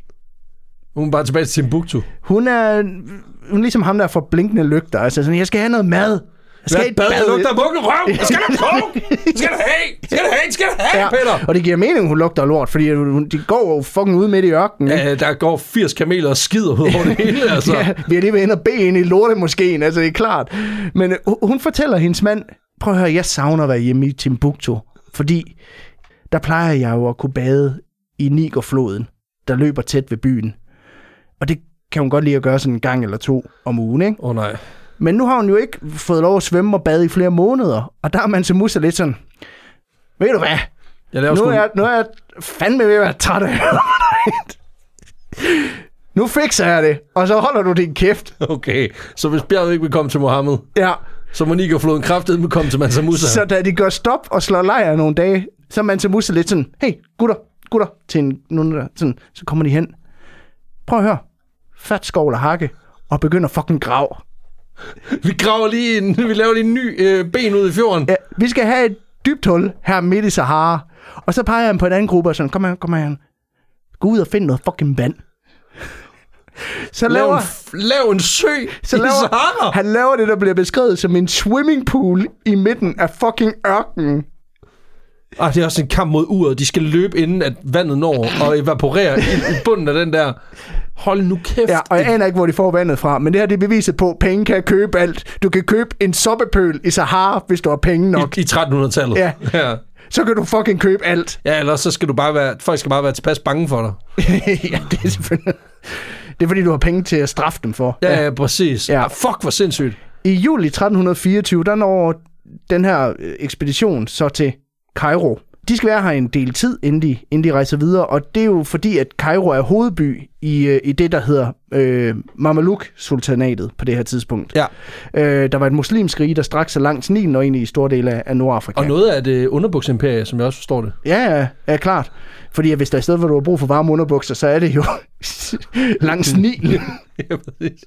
Hun er bare tilbage til Timbuktu. Hun er, hun er ligesom ham der for blinkende lygter. Altså sådan, jeg skal have noget mad. Jeg skal ikke bade. Jeg lugter bukke røv. Jeg skal da koge. Jeg skal da have. Jeg skal da have. Jeg skal da have, ja. Peter. Og det giver mening, hun lugter lort, fordi de går jo fucking ud midt i ørkenen. Ja, der går firs kameler og skider ud over det hele, altså. Ja, vi er lige ved at bede ind i lortemoskeen, altså det er klart. Men uh, hun fortæller hendes mand, prøv at høre, jeg savner at være hjemme i Timbuktu, fordi der plejer jeg jo at kunne bade i Nigerfloden, der løber tæt ved byen. Og det kan hun godt lide at gøre sådan en gang eller to om ugen, ikke? Åh oh, nej. Men nu har hun jo ikke fået lov at svømme og bade i flere måneder. Og der er Mansa Musa lidt sådan, ved du hvad? Jeg nu, er jeg, nu er jeg fandme ved at være træt af nu fikser jeg det, og så holder du din kæft. Okay, så hvis bjerget ikke vil komme til Mohammed, ja. så må Nigerfloden kraftigt vil komme til Mansa Musa. Så da de gør stop og slår lejr nogle dage, så er Mansa Musa lidt sådan, hey gutter, gutter, til en, nogen der, sådan, så kommer de hen. Prøv at høre, fat skovl og hakke, og begynder fucking grav. Vi graver lige en, vi laver lige en ny øh, ben ud i fjorden. Ja, vi skal have et dybt hul her midt i Sahara. Og så peger han på en anden gruppe og sådan, kom her, kom her. Gå ud og find noget fucking vand. Så lav, laver, en, lav en sø så i laver, Sahara. Han laver det, der bliver beskrevet som en swimmingpool i midten af fucking ørkenen. Ah, det er også en kamp mod uret. De skal løbe inden, at vandet når og evaporere i, i bunden af den der. Hold nu kæft. Ja, og jeg aner ikke, hvor de får vandet fra, men det her det er beviset på, at penge kan købe alt. Du kan købe en soppepøl i Sahara, hvis du har penge nok. I, i tretten hundrede-tallet. Ja. ja. Så kan du fucking købe alt. Ja, ellers så skal du bare være, folk skal bare være tilpas bange for dig. Ja, det er selvfølgelig. Det er fordi, du har penge til at straffe dem for. Ja, ja præcis. Ja. Ah, fuck, hvor sindssygt. I juli tretten fireogtyve, der når den her ekspedition så til Kairo. De skal være her en del tid, inden de, inden de rejser videre, og det er jo fordi, at Kairo er hovedby i, i det, der hedder øh, Mameluk-sultanatet på det her tidspunkt. Ja. Øh, der var et muslimsk rige, der strakte sig langs Nilen og ind i store dele af, af Nordafrika. Og noget af det underbuksimperie, som jeg også forstår det. Ja, ja, ja, klart. Fordi hvis der er et sted, hvor du har brug for varme underbukser, så er det jo langs Nilen. Ja, præcis.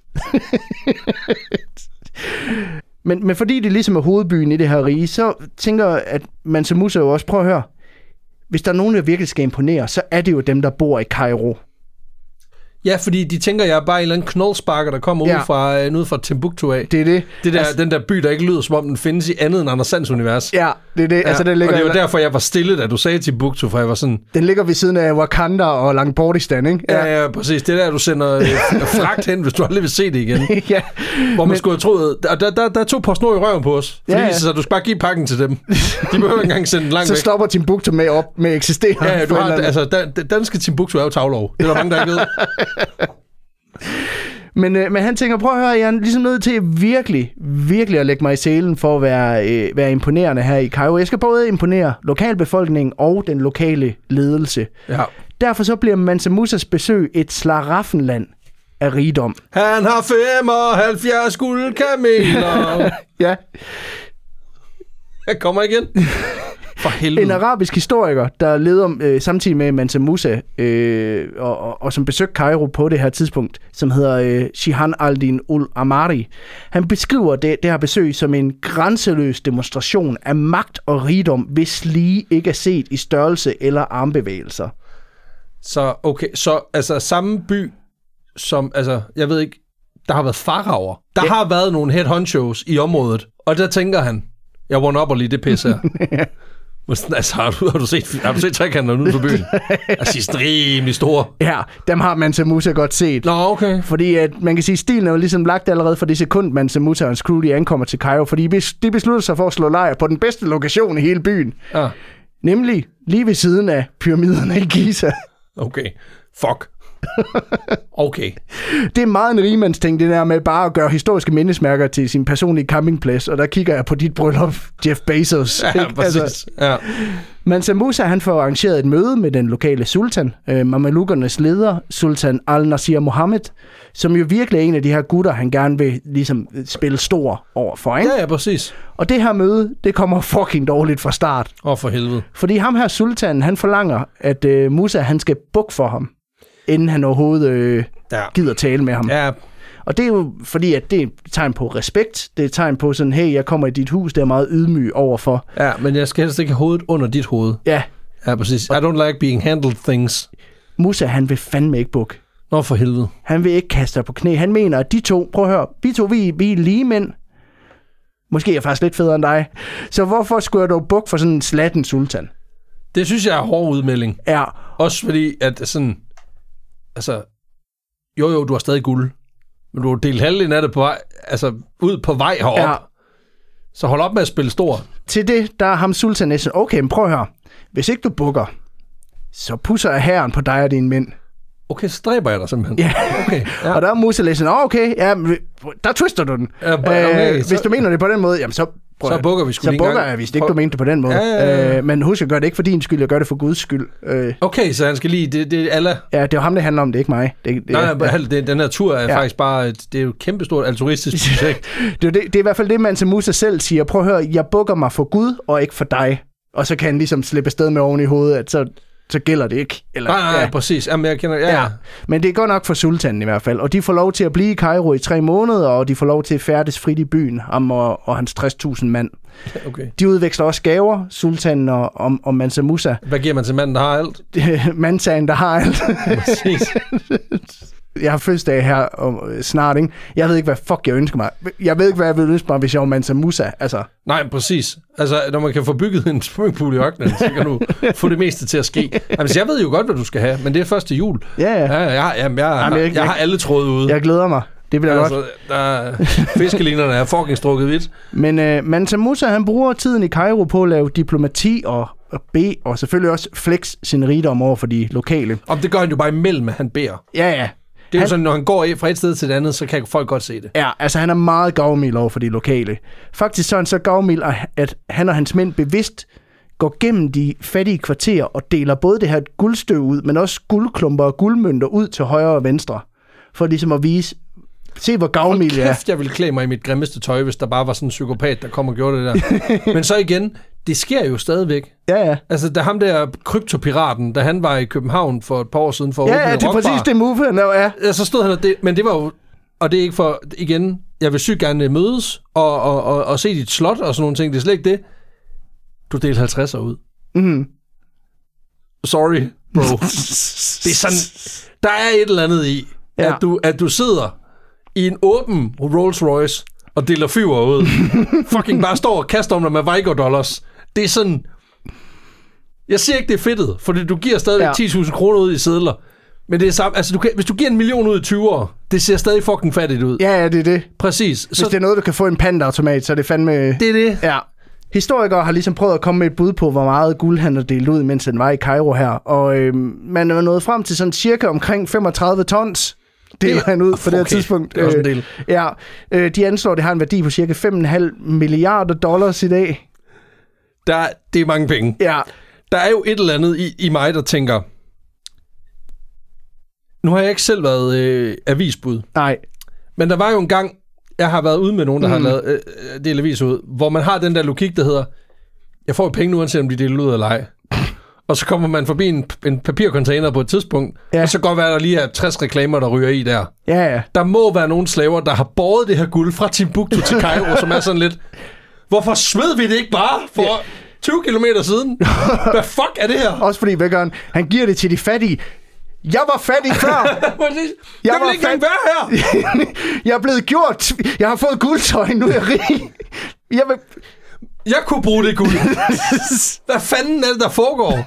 Men, men fordi det ligesom er hovedbyen i det her rige, så tænker jeg, at Mansa Musa jo også, prøv at høre, hvis der er nogen, der virkelig skal imponere, så er det jo dem, der bor i Kairo. Ja, fordi de tænker, jeg er bare en eller anden knoldsparker, der kommer ja. ud fra, øh, ud fra Timbuktu af. Det er det. det der, altså, den der by, der ikke lyder, som om den findes i andet end Anders Sands univers. Ja, det er det. Ja. Altså, den ligger, og det var derfor, jeg var stille, da du sagde Timbuktu, for jeg var sådan... Den ligger ved siden af Wakanda og Langbordistan, ikke? Ja, ja, ja præcis. Det er der, du sender øh, fragt hen, hvis du aldrig vil se det igen. ja. Hvor man men... skulle have troet... Der, der, der, der tog PostNord i røven på os. Fordi ja, ja. Så du skal bare give pakken til dem. De behøver ikke engang sende den langt så væk. Så stopper Timbuktu med op med eksistere. Ja, ja, du har... Altså, dan, danske Timbuktu er jo taglov. Det er der mange, der ikke ved. Men, øh, men han tænker, prøv at høre, jeg er ligesom nødt til virkelig, virkelig at lægge mig i selen for at være, øh, være imponerende her i Kairo. Jeg skal både imponere lokalbefolkningen og den lokale ledelse. Ja. Derfor så bliver Mansa Musas besøg et slaraffenland af rigdom. Han har femoghalvfjerds guldkameler. ja. Jeg kommer igen. For helvede. En arabisk historiker, der leder øh, samtidig med Mansa Musa, øh, og, og, og som besøgte Kairo på det her tidspunkt, som hedder øh, Shihan al-Din ul-Amari. Han beskriver det, det her besøg som en grænseløs demonstration af magt og rigdom, hvis lige ikke er set i størrelse eller armbevægelser. Så okay, så altså samme by som, altså jeg ved ikke, der har været faraoer. Der ja. har været nogle head honchos i området, og der tænker han, jeg one up og lige det pisse her. Altså, har du, har du set, har du set trekanterne ude på byen? Altså, de er rimelig store. Ja, dem har Mansa Musa godt set. Nå, okay. Fordi at, man kan sige, stilen er jo ligesom lagt allerede fra det sekund, Mansa Musa og hans crew, de ankommer til Kairo. Fordi de beslutter sig for at slå lejr på den bedste lokation i hele byen. Ja. Nemlig lige ved siden af pyramiderne i Giza. Okay. Fuck. Okay. Det er meget en rimandsting, det der med bare at gøre historiske mindesmærker til sin personlige campingplads, og der kigger jeg på dit bryllup, Jeff Bezos. Ja, præcis. Altså, ja. Mansa Musa, han får arrangeret et møde med den lokale sultan, øh, Mamelukernes leder, Sultan al-Nasir Mohammed, som jo virkelig er en af de her gutter, han gerne vil ligesom spille stor over for, ikke? Ja, ja, præcis. Og det her møde, det kommer fucking dårligt fra start. Åh, oh, for helvede. Fordi ham her sultanen, han forlanger, at øh, Musa, han skal bukke for ham, inden han overhovedet øh, ja. gider tale med ham. Ja. Og det er jo fordi, at det er et tegn på respekt. Det er et tegn på sådan, hey, jeg kommer i dit hus, det er meget ydmyg overfor. Ja, men jeg skal helst ikke have hovedet under dit hoved. Ja. Ja, præcis. I don't like being handled things. Musa, han vil fandme ikke bukke. Nå, for helvede. Han vil ikke kaste dig på knæ. Han mener, at de to, prøv at høre, vi to, vi, vi er lige mænd. Måske er jeg faktisk lidt federe end dig. Så hvorfor skulle jeg dog bukke for sådan en slatten sultan? Det synes jeg er en hård udmelding. Ja. Også fordi, at sådan... Altså, jo jo, du har stadig guld, men du har delt halvdelen af det på vej, altså ud på vej herop. Ja. Så hold op med at spille stor. Til det, der er ham sultan næsten, okay, men prøv at høre. Hvis ikke du bukker, så pusser jeg hæren på dig og dine mænd. Okay, så dræber jeg dig simpelthen. Ja. Okay, ja. Og der er Musa lidt sådan, okay, ja, der twister du den. Ja, okay, øh, så... Hvis du mener det på den måde, jamen så... Så bukker vi sgu Så bukker jeg, hvis ikke du mente det på den måde. Ja, ja, ja. Øh, men husk at gøre det ikke for din skyld, jeg gør det for Guds skyld. Øh. Okay, så han skal lige, det, det er alle... Ja, det er jo ham, det handler om, det er ikke mig. Det, det, nej, nej, ja. det, den her tur er ja. faktisk bare, det er jo et kæmpestort altruistisk projekt. det, er det, det er i hvert fald det, Mansa Musa selv siger. Prøv at høre, jeg bukker mig for Gud, og ikke for dig. Og så kan han ligesom slippe afsted med oven i hovedet, at så... så gælder det ikke. Eller, nej, nej, ja. præcis. Jamen, jeg kender, ja. ja. Men det er godt nok for sultanen i hvert fald. Og de får lov til at blive i Kairo i tre måneder, og de får lov til at færdes frit i byen, ham og, og hans tres tusind mand. Okay. De udveksler også gaver, sultanen og, og, og Mansa Musa. Hvad giver man til manden, der har alt? Mansaen, der har alt. Præcis. Jeg har fødselsdag her om, snart, ikke? Jeg ved ikke, hvad fuck jeg ønsker mig. Jeg ved ikke, hvad jeg ville ønske mig, hvis jeg var Mansa Musa. Altså. Nej, præcis. Altså, når man kan få bygget en swimmingpool i ørkenen, så kan du få det meste til at ske. Altså, jeg ved jo godt, hvad du skal have, men det er først til jul. Ja, ja. ja jeg, jamen, jeg, jamen, jeg, jeg, jeg har alle tråde ude. Jeg glæder mig. Det bliver altså, godt. Der, fiskelinerne er fucking strukket vidt. Men uh, Mansa Musa, han bruger tiden i Kairo på at lave diplomati og, og bede, og selvfølgelig også flex sin rigdom over for de lokale. Og det gør han jo bare imellem, at han beder. Ja, ja. Det er han, jo sådan, når han går fra et sted til det andet, så kan folk godt se det. Ja, altså han er meget gavmild over for de lokale. Faktisk så er han så gavmild, at han og hans mænd bevidst går gennem de fattige kvarterer og deler både det her guldstøv ud, men også guldklumper og guldmønter ud til højre og venstre. For ligesom at vise, se hvor gavmild jeg er. Kæft, jeg ville klæde mig i mit grimmeste tøj, hvis der bare var sådan en psykopat, der kom og gjorde det der. Men så igen, det sker jo stadigvæk. Ja, ja. Altså, da ham der kryptopiraten, da han var i København for et par år siden for at ja, åbne ja, det er rockbar, præcis det move, han laver, ja. ja. Så stod han og det, men det var jo, og det er ikke for, igen, jeg vil sygt gerne mødes og, og, og, og se dit slot og sådan nogle ting, det er slet ikke det. Du delte halvtredser ud. Mhm. Sorry. bro. Det er sådan, der er et eller andet i, ja. at, du, at du sidder i en åben Rolls Royce og deler fyver ud. Fucking bare står og kaster om dig med Vigo dollars. Det er sådan... Jeg siger ikke, det er fedtet, fordi du giver stadig ja. ti tusind kroner ud i sedler. Men det er samme, altså du kan, hvis du giver en million ud i tyve år, det ser stadig fucking fattigt ud. Ja, ja, det er det. Præcis. Hvis så, det er noget, du kan få en pantautomat, så er det fandme... Det er det. Ja. Historikere har ligesom prøvet at komme med et bud på, hvor meget guld han har delt ud, mens han var i Kairo her. Og øh, man er nået frem til sådan cirka omkring femogtredive tons, deler det, han ud på okay. det her tidspunkt. Det er også en del. Øh, ja, øh, de anslår, at det har en værdi på cirka fem komma fem milliarder dollars i dag. Der, det er mange penge. Ja. Der er jo et eller andet i, i mig, der tænker... Nu har jeg ikke selv været øh, avisbud. Nej. Men der var jo en gang, jeg har været ude med nogen, der mm. har lavet øh, del avis ud, hvor man har den der logik, der hedder, jeg får jo penge nu, uanset om de deler ud eller ej. Og så kommer man forbi en, en papircontainer på et tidspunkt, ja. og så kan godt være, der lige er tres reklamer, der ryger i der. Ja, ja. Der må være nogle slaver, der har båret det her guld fra Timbuktu til Kairo, som er sådan lidt, hvorfor smed vi det ikke bare for... Ja. tyve kilometer siden. Hvad fuck er det her? Også fordi, hvad gør han? Han giver det til de fattige. Jeg var fattig før. jeg, jeg vil ikke engang være her. Jeg er blevet gjort. Jeg har fået guldtøj. Nu er jeg rig. Jeg, vil... jeg kunne bruge det guld. Hvad fanden er det, der foregår?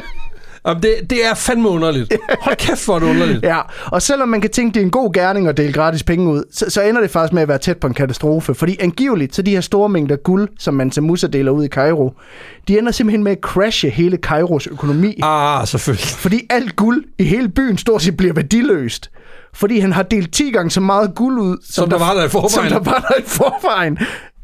Det, det er fandme underligt. Hold kæft, hvor er det underligt. Ja, og selvom man kan tænke, det er en god gerning at dele gratis penge ud, så, så ender det faktisk med at være tæt på en katastrofe. Fordi angiveligt, så de her store mængder guld, som Mansa Musa deler ud i Kairo, de ender simpelthen med at crashe hele Kairos økonomi. Ah, selvfølgelig. Fordi alt guld i hele byen stort set bliver værdiløst. Fordi han har delt ti gange så meget guld ud, som, som der, der var der i forvejen. Som der var der i forvejen.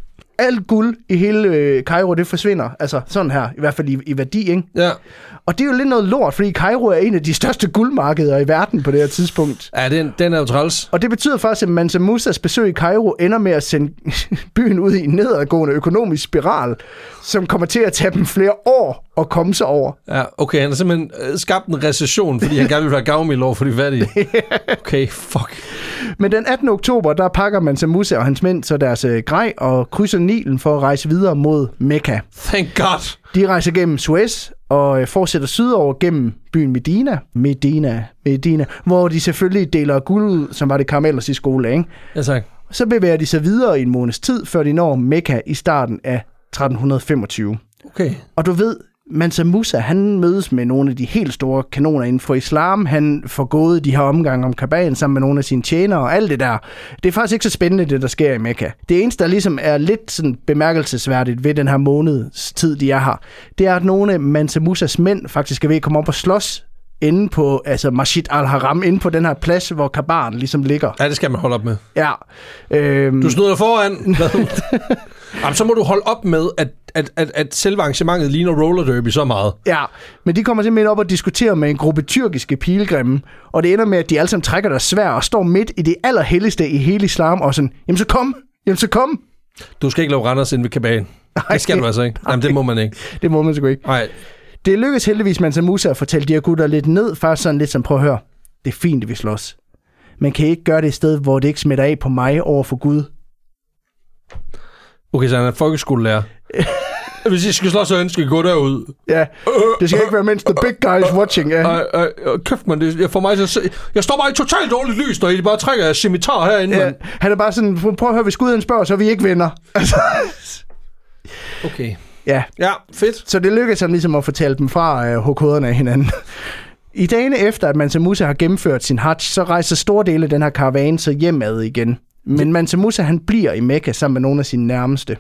Alt guld i hele øh, Kairo, det forsvinder. Altså sådan her, i hvert fald i, i værdi, ikke? Ja. Og det er jo lidt noget lort, fordi Kairo er en af de største guldmarkeder i verden på det her tidspunkt. Ja, den, den er jo træls. Og det betyder faktisk, at Mansa Musas besøg i Kairo ender med at sende byen ud i en nedadgående økonomisk spiral, som kommer til at tage dem flere år at komme sig over. Ja, okay, han har simpelthen skabt en recession, fordi han gerne vil være gavmild over for de fattige. Okay, fuck. Men den attende oktober, der pakker Mansa Musa og hans mænd så deres øh, grej og krydser Nilen for at rejse videre mod Mekka. Thank God. De rejser gennem Suez og øh, fortsætter sydover gennem byen Medina, Medina, Medina, hvor de selvfølgelig deler guld ud, som var det Karamellers i skole, ikke? Ja, tak. Så bevæger de sig videre i en måneds tid, før de når Mekka i starten af tretten femogtyve. Okay. Og du ved, Mansa Musa, han mødes med nogle af de helt store kanoner inden for islam. Han får gået de her omgange om Kabaen sammen med nogle af sine tjenere og alt det der. Det er faktisk ikke så spændende, det der sker i Mekka. Det eneste, der ligesom er lidt sådan bemærkelsesværdigt ved den her måneds tid, de er her, det er, at nogle af Mansa Musas mænd faktisk er ved at komme op og slås inde på, altså Masjid al-Haram, inde på den her plads, hvor Kaban ligesom ligger. Ja, det skal man holde op med. Ja. Øhm... Du snyder dig foran. Jamen, så må du holde op med, at, at, at, at selve arrangementet ligner roller derby så meget. Ja, men de kommer simpelthen op og diskuterer med en gruppe tyrkiske pilgrimme, og det ender med, at de alle sammen trækker deres sværd og står midt i det allerhelligste i hele islam, og sådan, jamen så kom, jamen så kom. Du skal ikke lave Randers ind ved Kaban. Det skal du altså ikke. Jamen, det må man ikke. Det må man sgu ikke. Nej. Det lykkedes heldigvis Mansa Musa at fortælle de her gutter lidt ned, faktisk sådan lidt som, prøv at høre, det er fint, at vi slås. Men kan I ikke gøre det et sted, hvor det ikke smitter af på mig over for Gud? Okay, så han er folkeskolelærer. Hvis I skal slås, så skal I gå derud. Ja, det skal ikke være mens the big guy is watching. Ja. Ej, ej, kæft, man, det, jeg, får mig til at jeg står bare i totalt dårligt lys, når I bare trækker af scimitar herinde. Ja, han er bare sådan, prøv at høre, hvis Gud han spørger, så er vi ikke venner. Altså. Okay. Ja. Ja, fedt. Så det lykkedes ham ligesom at fortælle dem fra øh, hugkoderne af hinanden. I dagene efter, at Mansa Musa har gennemført sin hajj, så rejser store dele af den her karavane så hjemad igen. Men Mansa Musa, han bliver i Mekka sammen med nogle af sine nærmeste.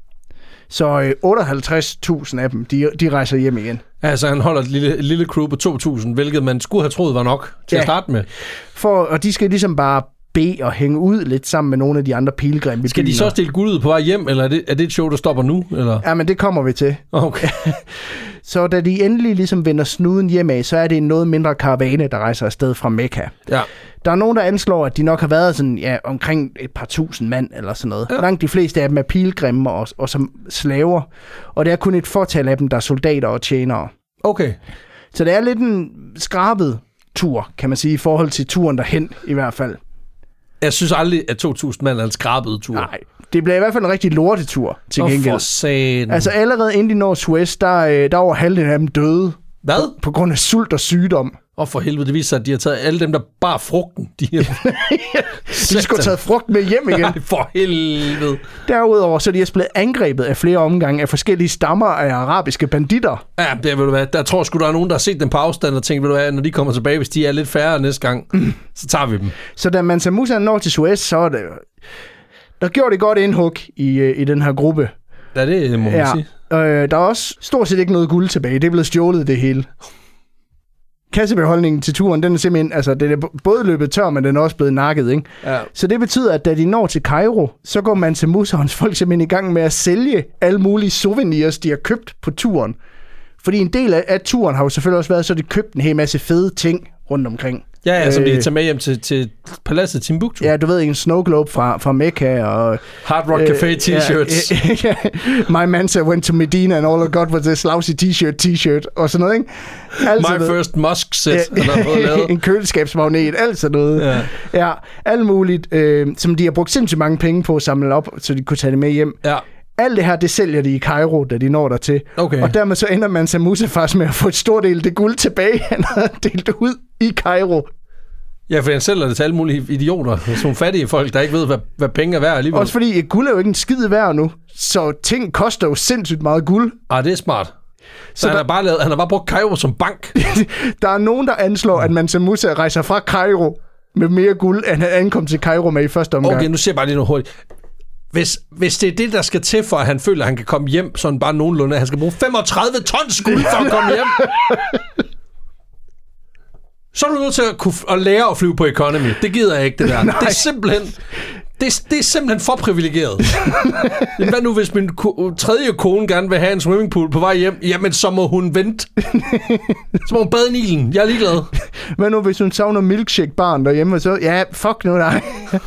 Så øh, otteoghalvtreds tusind af dem, de, de rejser hjem igen. Altså, han holder et lille, et lille crew på to tusind, hvilket man skulle have troet var nok til ja. at starte med. For, og de skal ligesom bare bede og hænge ud lidt sammen med nogle af de andre pilgrimme. Skal de så stille guld ud på vej hjem, eller er det, er det et show, der stopper nu? Eller? Ja, men det kommer vi til. Okay. Så da de endelig ligesom vender snuden hjemad, så er det en noget mindre karavane, der rejser afsted fra Mekka. Ja. Der er nogen, der anslår, at de nok har været sådan, ja, omkring et par tusind mand eller sådan noget. Ja. Langt de fleste af dem er pilgrimme og, og som slaver, og det er kun et fortal af dem, der er soldater og tjenere. Okay. Så det er lidt en skrabet tur, kan man sige, i forhold til turen derhen i hvert fald. Jeg synes aldrig, at to tusind mand er en skrabet tur. Nej, det bliver i hvert fald en rigtig lortetur til gengæld. Oh, for satan. Altså allerede inden de når Suez, der, der er over halvdelen af dem døde. Hvad? På, på grund af sult og sygdom. Og for helvede, det viser sig, at de har taget alle dem, der bar frugten. De, har... de skulle have taget frugt med hjem igen. Nej, for helvede. Derudover så er de blevet angrebet af flere omgange af forskellige stammer af arabiske banditter. Ja, det ved du hvad. Der tror sgu, der er nogen, der har set dem på afstand og tænkt, ved du hvad, når de kommer tilbage, hvis de er lidt færre næste gang, mm. så tager vi dem. Så da Mansa Musa når til Suez, så er det... Der gjorde det godt indhug i, i den her gruppe. Ja, det må man ja. sige. Øh, der er også stort set ikke noget guld tilbage. Det er blevet stjålet, det hele. Kassebeholdningen til turen, den er simpelthen, altså, den er både løbet tør, men den er også blevet nakket, ikke? Ja. Så det betyder, at da de når til Kairo, så går Mansa Musa og hans folk simpelthen i gang med at sælge alle mulige souvenirs, de har købt på turen. Fordi en del af, af turen har jo selvfølgelig også været, så de købt en hel masse fede ting rundt omkring. Ja, ja, som øh, de kan tage med hjem til, til paladset Timbuktu. Ja, du ved, en snow globe fra, fra Mekka og... Hard Rock Café øh, t-shirts. Ja, My Mansa went to Medina and all I got was this lousy t-shirt, t-shirt og sådan noget, ikke? Alt My noget. first musk set, ja, han har fået lavet. En køleskabsmagnet, alt sådan noget. Ja, ja alt muligt, øh, som de har brugt sindssygt mange penge på at samle op, så de kunne tage det med hjem. Ja. Alt det her, det sælger de i Kairo, da de når der til. Okay. Og dermed så ender Mansa Musa faktisk med at få et stort del af det guld tilbage, han har delt ud i Kairo. Ja, for han sælger det til alle mulige idioter. Sådan nogle fattige folk, der ikke ved, hvad, hvad penge er værd alligevel. Også fordi guld er jo ikke en skid værd nu, så ting koster jo sindssygt meget guld. Ah, det er smart. Så, så han, der, har bare lavet, han har bare brugt Kairo som bank. Der er nogen, der anslår, at Mansa Musa rejser fra Kairo med mere guld, end han ankom til Kairo med i første omgang. Okay, nu ser jeg bare lige noget hurtigt. Hvis, hvis det er det, der skal til, for at han føler, at han kan komme hjem, sådan bare nogenlunde, han skal bruge femogtredive tons guld for at komme hjem, så er du nødt til at, kunne, at lære at flyve på economy. Det gider jeg ikke, det der. Det er simpelthen, det er, det er simpelthen for privilegeret. Hvad nu, hvis min ko- tredje kone gerne vil have en swimmingpool på vej hjem? Jamen, så må hun vente. Så må hun bade i Nilen. Jeg er ligeglad. Hvad nu, hvis hun savner milkshake-barn derhjemme? Så, ja, fuck nu dig.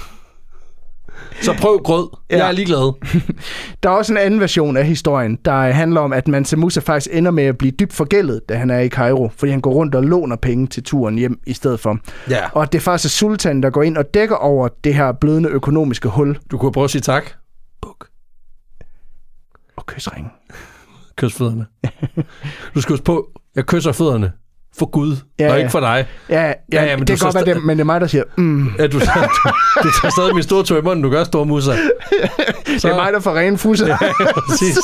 Så prøv grød. Jeg Ja. er ligeglad. Der er også en anden version af historien, der handler om, at Mansa Musa faktisk ender med at blive dybt forgældet, da han er i Kairo, fordi han går rundt og låner penge til turen hjem i stedet for. Ja. Og det er faktisk sultanen, der går ind og dækker over det her blødende økonomiske hul. Du kunne prøve at sige tak. Buk. Og kysringen. Kys fødderne. Du skal huske på, jeg kysser fødderne for Gud, Ja, og ja. ikke for dig. Ja, ja, Ja, ja, men det du kan så godt være sta- det, men det er mig, der siger, mm. Ja, du, du, du tager stadig min store tog i munden, du gør store muser. Det er mig, der får rene fusser. Ja, præcis.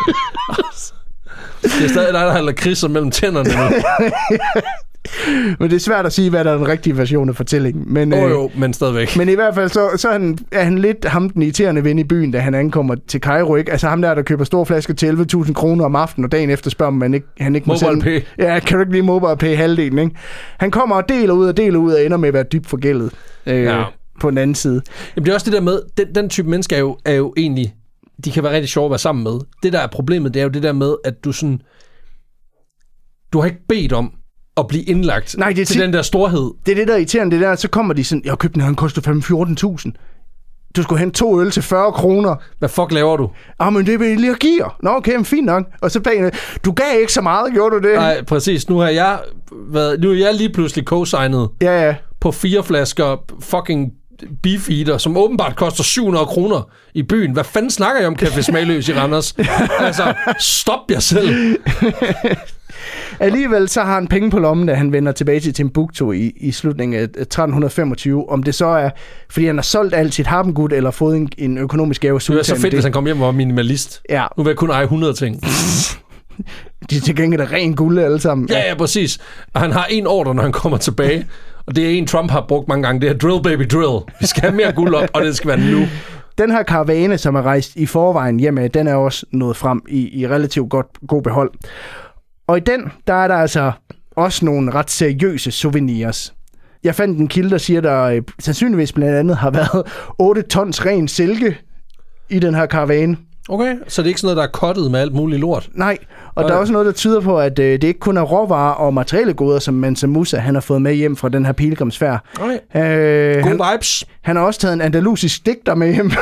Det er stadig dig, der har lakridser mellem tænderne nu. Men det er svært at sige, hvad der er den rigtige version af fortællingen. Men, Åh oh, øh, jo, men stadigvæk. men i hvert fald, så, så er, han, er han lidt ham den irriterende ven i byen, da han ankommer til Kairo, ikke? Altså ham der, der køber store flasker til elleve tusind kroner om aftenen, og dagen efter spørger man ikke, han ikke må Mobile sælge- pay. Ja, kan du ikke lige mobile pay halvdelen, ikke? Han kommer og deler ud og deler ud og ender med at være dybt forgældet øh, Ja. på den anden side. Jamen, det er også det der med, den, den type mennesker er jo, er jo egentlig, de kan være rigtig sjove at være sammen med. Det der er problemet, det er jo det der med, at du sådan, du har ikke bedt om at blive indlagt Nej, det er til tit- den der storhed. Det er det, der er irriterende, det der, så kommer de sådan, jeg har købt den her, den koster fjorten tusind. Du skulle hente to øl til fyrre kroner. Hvad fuck laver du? Ah, men det vil jeg lige give jer. Nå, okay, men fint nok. Og så bagende, du gav ikke så meget, gjorde du det? Nej, præcis. Nu har jeg været, nu er jeg lige pludselig co-signet Ja, ja. på fire flasker fucking beefeater, som åbenbart koster syv hundrede kroner i byen. Hvad fanden snakker jeg om Café Smagløs i Randers? Altså, stop jer selv. Alligevel så har han penge på lommen, da han vender tilbage til Timbuktu i, i slutningen af tretten femogtyve. Om det så er, fordi han har solgt alt sit harpengud, eller fået en, en økonomisk gave af Det er sultanen. så fedt, hvis han kom hjem og var minimalist. Ja, Nu vil jeg kun eje hundrede ting. de er til gengæld er ren guld alle sammen. Ja, ja, præcis. Og han har en ordre, når han kommer tilbage. Og det er en, Trump har brugt mange gange. Det er drill, baby, drill. Vi skal have mere guld op, og det skal være nu. Den her karavane, som er rejst i forvejen hjemme, den er også nået frem i, i relativt godt, god behold. Og i den, der er der altså også nogle ret seriøse souvenirs. Jeg fandt en kilde, der siger, der øh, sandsynligvis blandt andet har været otte tons ren silke i den her karavane. Okay, så det er ikke sådan noget, der er kottet med alt muligt lort. Nej, og Nej. der er også noget, der tyder på, at øh, det ikke kun er råvarer og materialegoder, som Mansa Musa han har fået med hjem fra den her pilgrimsfærd. Okay. Øh, God han, vibes. han har også taget en andalusisk digter med hjem.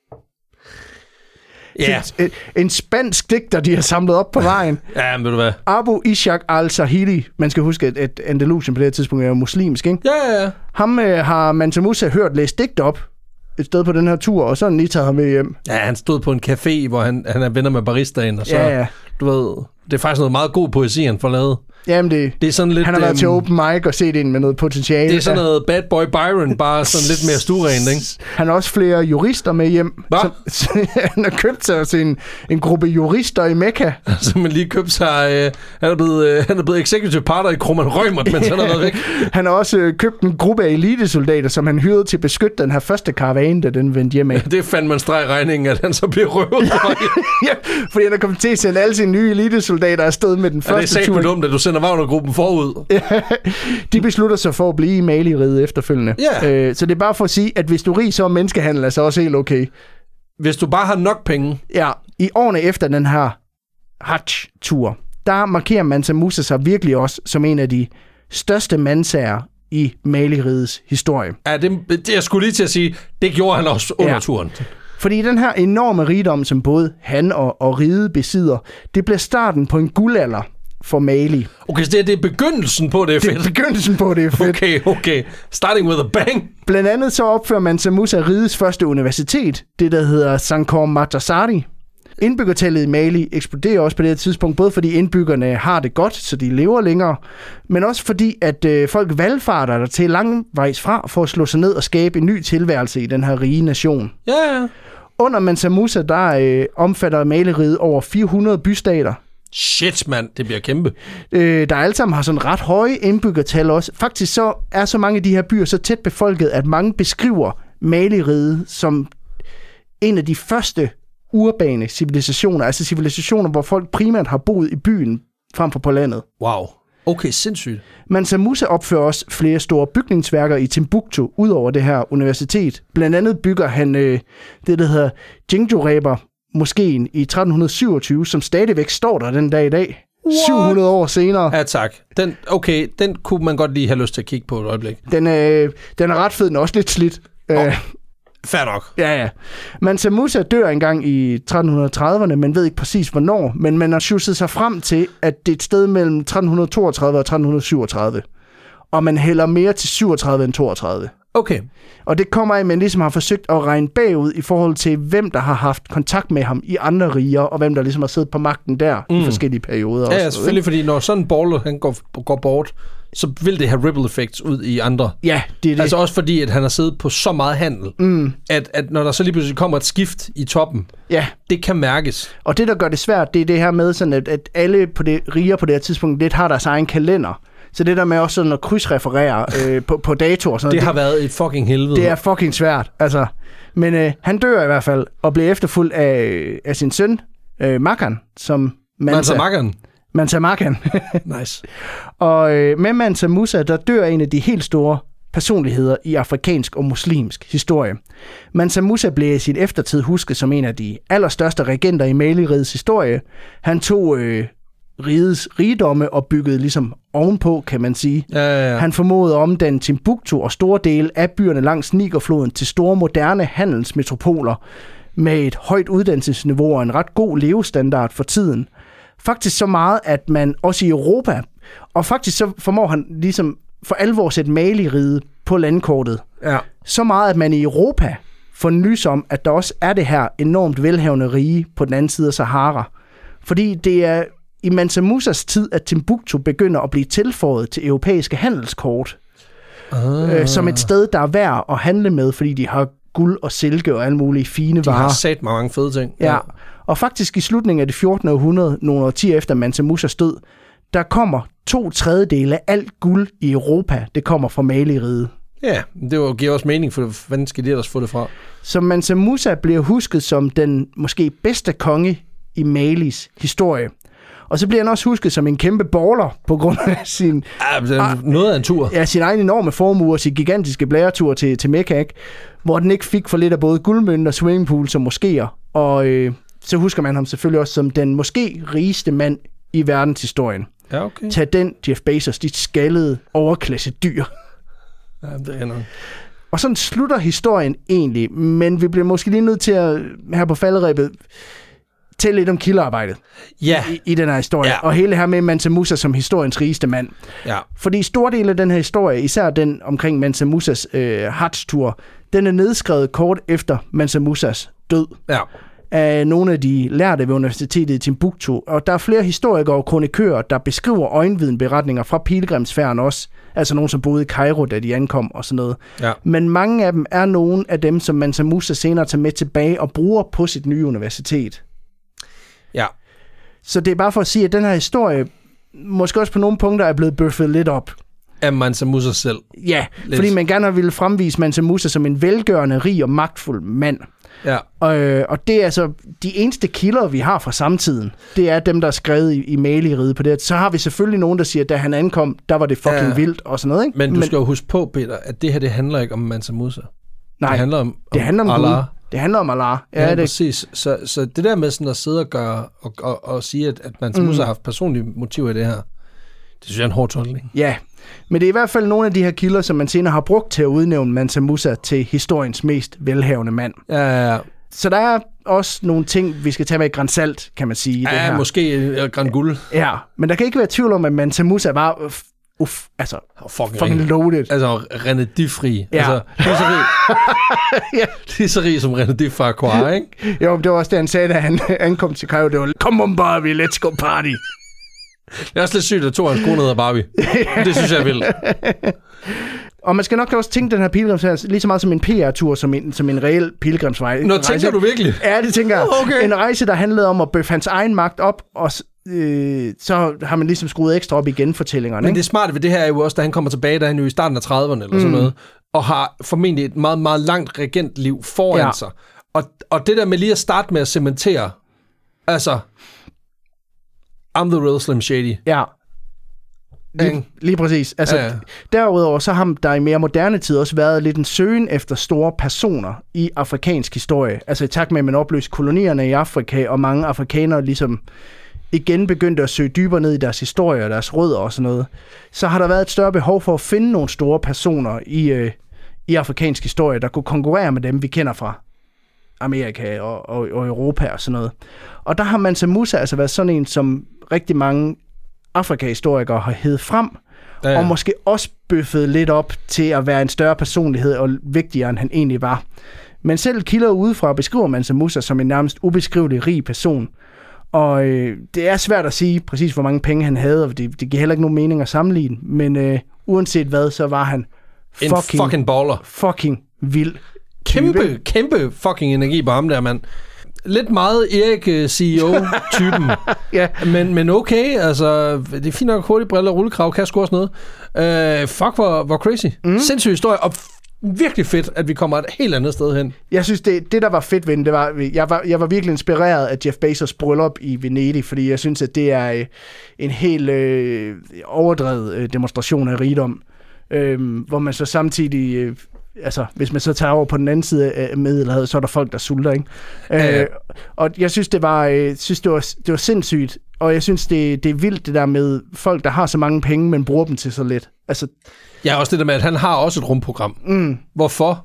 Ja. En, en spansk digter, de har samlet op på vejen. Ja, men ved du hvad? Abu Ishaq al-Sahili. Man skal huske, at, at Andalusien på det her tidspunkt er muslimsk, ikke? Ja, ja, ja. Ham øh, har Mansa Musa hørt læse digt op et sted på den her tur, og så har han lige taget ham med hjem. Ja, han stod på en café, hvor han, han er venner med baristaen, og så Ja, ja. du ved, det er faktisk noget meget god poesi, han får lavet. Jamen det, det er sådan lidt, han har været øhm, til open mic og set ind med noget potentiale. Det er sådan noget Bad Boy Byron, bare sådan lidt mere stuerent, ikke? Han har også flere jurister med hjem. Som, han har købt sig til en, en gruppe jurister i Mekka. Så man lige købt sig... Øh, han, er blevet, øh, han er blevet executive partner i Kroman Rømert, mens han har været væk. Han har også øh, købt en gruppe af elitesoldater, som han hyrede til at beskytte den her første karavane, da den vendte hjem af. Det fandt man streg regningen, at han så bliver røvet. Ja, fordi han er kommet til at sende alle sine nye elitesoldater afsted med den første tur. Ja, det er sagt dumt, at du sender Wagner-gruppen forud. De beslutter sig for at blive i Mali-riget efterfølgende. Ja. Øh, så det er bare for at sige, at hvis du er rig, så er menneskehandel altså også helt okay. Hvis du bare har nok penge. Ja, i årene efter den her Hajj-tur, der markerer Mansa Musa sig virkelig også som en af de største mandsager i Mali-rigets historie. Ja, det, det jeg skulle lige til at sige, det gjorde han også under ja. turen. Fordi den her enorme rigdom, som både han og, og riget besidder, det bliver starten på en guldalder for Mali. Okay, så det, det er begyndelsen på, det er fedt. Det er begyndelsen på, det er fedt. Okay, okay. Starting with a bang. Blandt andet så opfører Mansa Musa rigets første universitet, det der hedder Sankor Matasari. Indbyggertallet i Mali eksploderer også på det her tidspunkt, både fordi indbyggerne har det godt, så de lever længere, men også fordi, at øh, folk valgfarter der til langvejs fra for at slå sig ned og skabe en ny tilværelse i den her rige nation. Ja, ja. Under Mansa Musa, der øh, omfatter Mali-riget over fire hundrede bystater. Shit, mand, det bliver kæmpe. Øh, der alle sammen har sådan ret høje indbyggertal også. Faktisk så er så mange af de her byer så tæt befolket, at mange beskriver Mali-riget som en af de første urbane civilisationer, altså civilisationer, hvor folk primært har boet i byen frem for på landet. Wow. Okay, sindssygt. Mansa Musa opfører også flere store bygningsværker i Timbuktu, ud over det her universitet. Blandt andet bygger han øh, det, der hedder Djingjoreba moskeen i tretten syvogtyve, som stadigvæk står der den dag i dag. What? syv hundrede år senere. Ja, tak. Den, okay, den kunne man godt lige have lyst til at kigge på et øjeblik. Den, øh, den er ret fed, den er også lidt slidt. Oh. Fair nok. Ja, ja. Mansa Musa dør engang i tretten trediverne, man ved ikke præcis hvornår, men man har sjusset sig frem til, at det er et sted mellem tretten toogtredive og tretten syvogtredive. Og man hælder mere til syvogtredive end toogtredive. Okay. Og det kommer af, at man ligesom har forsøgt at regne bagud i forhold til, hvem der har haft kontakt med ham i andre riger, og hvem der ligesom har siddet på magten der mm. i forskellige perioder. Ja, ja, selvfølgelig, fordi når sådan en baller han går, går bort, så vil det have ripple effects ud i andre. Ja, det er det. Altså også fordi, at han har siddet på så meget handel, mm. at, at når der så lige pludselig kommer et skift i toppen, ja. det kan mærkes. Og det, der gør det svært, det er det her med, sådan at, at alle på det riger på det her tidspunkt lidt har deres egen kalender. Så det der med også sådan at krydsreferere øh, på, på datoer og sådan det noget, har det, været et fucking helvede. Det er fucking svært, altså. Men øh, han dør i hvert fald, og bliver efterfulgt af, af sin søn, øh, Makan, som Mansa... Mansa Makan? Mansa Makan. Nice. Og øh, med Mansa Musa, der dør en af de helt store personligheder i afrikansk og muslimsk historie. Mansa Musa blev i sin eftertid husket som en af de allerstørste regenter i Mali-rigets historie. Han tog... Øh, rigets rigdomme og byggede ligesom ovenpå, kan man sige. Ja, ja, ja. Han formåede at omdanne Timbuktu og store dele af byerne langs Nigerfloden til store moderne handelsmetropoler med et højt uddannelsesniveau og en ret god levestandard for tiden. Faktisk så meget, at man også i Europa, og faktisk så formår han ligesom for alvor sætte Mali-riget på landkortet. Ja. Så meget, at man i Europa får nys om, at der også er det her enormt velhavende rige på den anden side af Sahara. Fordi det er i Mansa Musas tid, at Timbuktu begynder at blive tilføjet til europæiske handelskort. Ah. Øh, som et sted, der er værd at handle med, fordi de har guld og silke og alle mulige fine de varer. De har sat mange fede ting. Ja. ja, og faktisk i slutningen af det fjortende århundrede, nogle årtier efter Mansa Musas død, der kommer to tredjedele af alt guld i Europa, det kommer fra Mali-riget. Ja, det giver også mening, for hvordan skal de ellers få det fra? Så Mansa Musa bliver husket som den måske bedste konge i Malis historie. Og så bliver han også husket som en kæmpe baller på grund af sin... Ja, noget af en tur. Ja, sin egen enorme formue og sin gigantiske blæretur til, til Mekka, hvor den ikke fik for lidt af både guldmønter, swimmingpools og moskéer. Og øh, så husker man ham selvfølgelig også som den måske rigeste mand i verdenshistorien. Ja, okay. Tag den, Jeff Bezos, dit skaldede overklasse dyr. Ja, det er nok. Og sådan slutter historien egentlig, men vi bliver måske lige nødt til at, her på falderebet, tælle lidt om kildearbejdet ja. i, i den her historie. Ja. Og hele her med Mansa Musa som historiens rigeste mand. Ja. Fordi stor del af den her historie, især den omkring Mansa Musas øh, Hajj-tur, den er nedskrevet kort efter Mansa Musas død. Ja. af nogle af de lærte ved universitetet i Timbuktu. Og der er flere historikere og kronikører, der beskriver øjenvidenberetninger fra pilgrimsfærden også. Altså nogen, som boede i Kairo, da de ankom og sådan noget. Ja. Men mange af dem er nogle af dem, som Mansa Musa senere tager med tilbage og bruger på sit nye universitet. Ja. Så det er bare for at sige, at den her historie måske også på nogle punkter er blevet bøffet lidt op. Af Mansa Musa selv. Ja, lidt. Fordi man gerne ville fremvise Mansa Musa som en velgørende, rig og magtfuld mand. Ja. Og, og det er altså de eneste kilder, vi har fra samtiden. Det er dem, der er skrevet i, i Mali-riget på det. Så har vi selvfølgelig nogen, der siger, at da han ankom, der var det fucking ja. vildt og sådan noget. Ikke? Men du Men, skal jo huske på, Peter, at det her, det handler ikke om Mansa Musa. Nej, det handler om, det handler om Allah. Gud. Det handler om Allah. Ja, ja det. præcis. Så, så det der med sådan at sidde og gøre og, og, og sige, at, at Mansa Musa mm. har haft personlige motiver i det her, det synes jeg er en hård tolkning. Ja, men det er i hvert fald nogle af de her kilder, som man senere har brugt til at udnævne Mansa Musa til historiens mest velhavende mand. Ja, ja, ja. Så der er også nogle ting, vi skal tage med i gran salt, kan man sige. Ja, det her. måske uh, gran guld. Ja, men der kan ikke være tvivl om, at Mansa Musa var uff, uff altså fucking, fucking loaded. Altså René Diffri. Ja. Altså, det er så rig. ja. Det er så rig som René Diff fra Akbar, ikke? Jo, det var også det, han sagde, da han ankom til Cairo. Det var, come on Barbie, let's go party. Det er også lidt sygt, at to hans kone hedder Barbie. Det synes jeg er vildt. Og man skal nok også tænke den her pilgrimsrejse lige så meget som en P R-tur, som en, som en reel pilgrimsvej. Nå, tænker du virkelig? Ja, det tænker jeg. Okay. En rejse, der handlede om at bøffe hans egen magt op, og øh, så har man ligesom skruet ekstra op igen fortællingerne. Men ikke? det smarte ved det her er jo også, da han kommer tilbage, da han jo i starten af trediverne eller mm. sådan noget, og har formentlig et meget, meget langt regentliv foran ja. sig. Og, og det der med lige at starte med at cementere, altså, I'm the real Slim Shady. Ja. Lige, lige præcis. Altså, ja, ja. Derudover så har der i mere moderne tid også været lidt en søgen efter store personer i afrikansk historie. Altså i takt med, at man opløste kolonierne i Afrika, og mange afrikanere ligesom igen begyndte at søge dybere ned i deres historie og deres rødder og sådan noget, så har der været et større behov for at finde nogle store personer i, øh, i afrikansk historie, der kunne konkurrere med dem, vi kender fra Amerika og, og, og Europa og sådan noget. Og der har Mansa Musa altså været sådan en, som rigtig mange Afrika-historikere har hævet frem, ja, ja. og måske også bøffet lidt op til at være en større personlighed og vigtigere, end han egentlig var. Men selv kilder udefra beskriver Mansa Musa som en nærmest ubeskrivelig rig person. Og øh, det er svært at sige præcis, hvor mange penge han havde, og det, det giver heller ikke nogen mening at sammenligne. Men øh, uanset hvad, så var han fucking, en fucking baller. Fucking vild. Kæmpe, type. kæmpe fucking energi på ham der, mand. Lidt meget Erik C E O-typen. ja. men, men okay, altså, det er fint nok hurtigt briller og rullekrav, kan sgu også noget. Uh, fuck, hvor, hvor crazy. Mm. Sindssyg historie, og virkelig fedt, at vi kommer et helt andet sted hen. Jeg synes, det, det der var fedt ved den, det var, jeg var, jeg var virkelig inspireret af Jeff Bezos bryllup i Venedig, fordi jeg synes, at det er øh, en helt øh, overdrevet øh, demonstration af rigdom, øh, hvor man så samtidig... Øh, altså, hvis man så tager over på den anden side af Middelhavet, så er der folk, der sulter, ikke? Ja. Øh, og jeg synes, det var, øh, synes, det var, det var sindssygt, og jeg synes, det, det er vildt, det der med folk, der har så mange penge, men bruger dem til så lidt. Altså, ja, også det der med, at han har også et rumprogram. Mm. Hvorfor?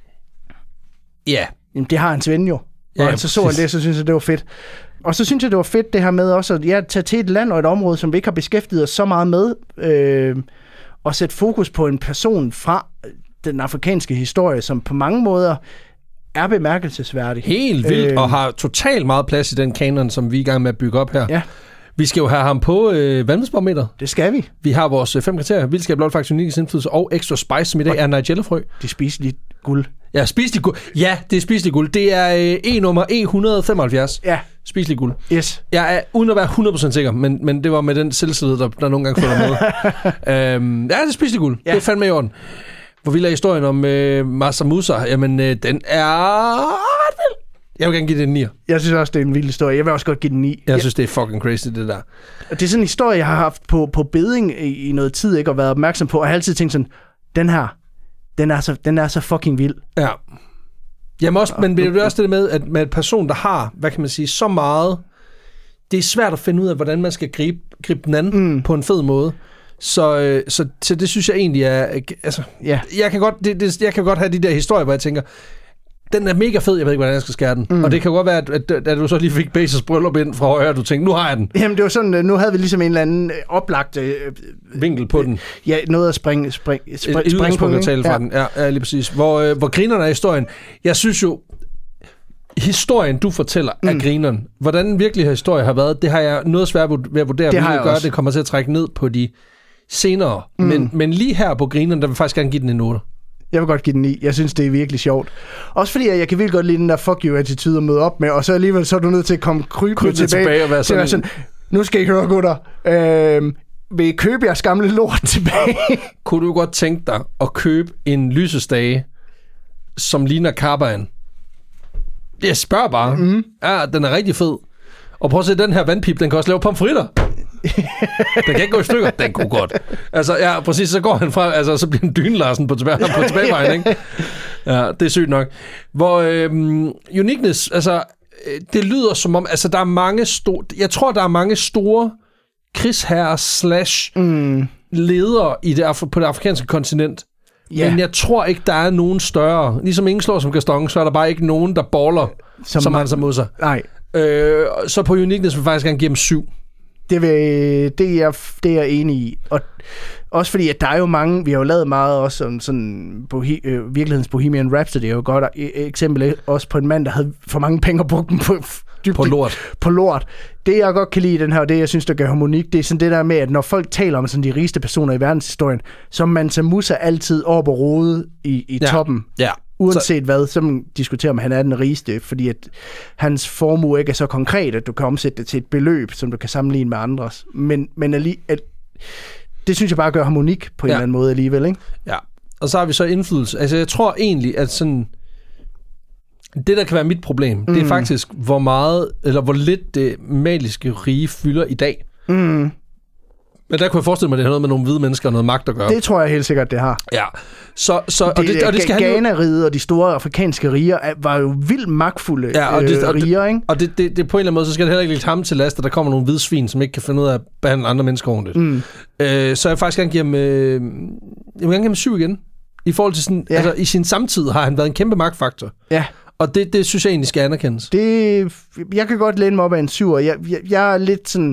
Ja. Jamen, det har hans ven jo. Ja, og så så han det, så synes jeg, det var fedt. Og så synes jeg, det var fedt, det her med også at ja, tage til et land og et område, som vi ikke har beskæftiget os så meget med, øh, og sætte fokus på en person fra den afrikanske historie, som på mange måder er bemærkelsesværdig. Helt vildt, øh, og har totalt meget plads i den kanon, som vi er i gang med at bygge op her. Ja. Vi skal jo have ham på øh, vandvidsbarometeret. Det skal vi. Vi har vores øh, fem kriterier. Vildskab, blot faktisk unikke indflydelse og extra spice, som i dag er Nigella-frø. Det er spiseligt guld. Ja, spiseligt guld. Ja, det er spiseligt guld. Det er øh, E-nummer E et hundrede og femoghalvfjerds. Ja. Spiseligt guld. Yes. Jeg er uden at være hundrede procent sikker, men, men det var med den selvtillid, der, der nogle gange følger med. øhm, ja, det er spiseligt guld. Ja. Det er fandme i orden. Hvor vild er historien om øh, Mansa Musa? Jamen, øh, den er... Jeg vil gerne give det en nier. Jeg synes også, det er en vild historie. Jeg vil også godt give den ni. Jeg synes, det er fucking crazy, det der. Det er sådan en historie, jeg har haft på, på beding i, i noget tid, ikke, og været opmærksom på, og jeg har altid tænkt sådan, den her, den er så, den er så fucking vild. Ja. Jamen også, men det er også det med, at med en person, der har, hvad kan man sige, så meget, det er svært at finde ud af, hvordan man skal gribe, gribe den anden mm. på en fed måde. Så, så, så det synes jeg egentlig er... Altså, ja. jeg, kan godt, det, det, jeg kan godt have de der historier, hvor jeg tænker, den er mega fed, jeg ved ikke, hvordan jeg skal skære den. Mm. Og det kan godt være, at, at, at du så lige fik Bezos bryllup ind fra højre, og du tænkte, nu har jeg den. Jamen det var sådan, nu havde vi ligesom en eller anden oplagt... Øh, vinkel på den. Ja, noget at springe, spring, spring, springe på den. Fra ja. den. Ja, ja, lige præcis. Hvor, øh, hvor grinerne er historien. Jeg synes jo, historien, du fortæller, er mm. grineren. Hvordan virkelig historie har været, det har jeg noget svært ved at vurdere, det har gør, det kommer til at trække ned på de senere. Mm. Men, men lige her på grineren, der vil jeg faktisk gerne give den en otte. Jeg vil godt give den ni. Jeg synes, det er virkelig sjovt. Også fordi, jeg kan virkelig godt lide den der fuck you-attitude at møde op med, og så alligevel så er du nødt til at komme krybende tilbage. tilbage og være sådan, sådan, nu skal I høre, gutter. Øh, vil I købe jeres gamle lort tilbage? Kunne du godt tænke dig at købe en lysestage, som ligner Carbaen? Jeg spørger bare. Mm. Ja, den er rigtig fed. Og prøv at se, den her vandpip, den kan også lave pomfritter. Den kan ikke gå i stykker. Den kunne godt. Altså, ja, præcis, så går han fra, altså, så bliver en Dyne Larsen på, tilbage, på tilbagevejen, ikke? Ja, det er sygt nok. Hvor øhm, uniqueness, altså, det lyder som om, altså, der er mange store, jeg tror, der er mange store krigsherrer slash mm. ledere i det, på det afrikanske kontinent. Yeah. Men jeg tror ikke, der er nogen større. Ligesom ingen slår som Gaston, så er der bare ikke nogen, der baller som, som man som mod sig. Nej. Øh, så på uniqueness vil jeg faktisk gerne give dem syv. Det, vil, det, er jeg, det er jeg enig i. Og også fordi, at der er jo mange, vi har jo lavet meget også om sådan bohe, øh, virkelighedens Bohemian Rhapsody, det er jo godt eksempel også på en mand, der havde for mange penge og brugt dem på dybde, på lort. På lort. Det, jeg godt kan lide i den her, og det, jeg synes, der gør harmonik, det er sådan det der med, at når folk taler om sådan de rigeste personer i verdenshistorien, så er Mansa Musa altid op og rode i, i ja. toppen. Ja. Uanset så... hvad, så man diskuterer, om han er den rigeste, fordi at hans formue ikke er så konkret, at du kan omsætte det til et beløb, som du kan sammenligne med andres. Men, men alli- at, det synes jeg bare gør harmonik på en ja. eller anden måde alligevel, ikke? Ja, og så har vi så indflydelse. Altså, jeg tror egentlig, at sådan... Det, der kan være mit problem, mm. det er faktisk, hvor meget, eller hvor lidt det maliske rige fylder i dag. Mm. Men der kunne jeg forestille mig, at det har noget med nogle hvide mennesker og noget magt at gøre. Det tror jeg helt sikkert, det har. Ja. Så, så, det, og det, og det skal Ghana-riget og de store afrikanske riger var jo vildt magtfulde ja, og det, og det, riger, ikke? Og det, det, det på en eller anden måde, så skal det heller ikke lægge ham til last, at der kommer nogle hvide svin, som ikke kan finde ud af at behandle andre mennesker ordentligt. Mm. Øh, så jeg faktisk gerne give ham, øh, jeg vil gerne give ham syv igen. I forhold til sådan, ja. altså i sin samtid har han været en kæmpe magtfaktor. Ja. Og det, det synes jeg egentlig skal anerkendes. Det, jeg kan godt læne mig op af en syv, og jeg, jeg, jeg er lidt sådan,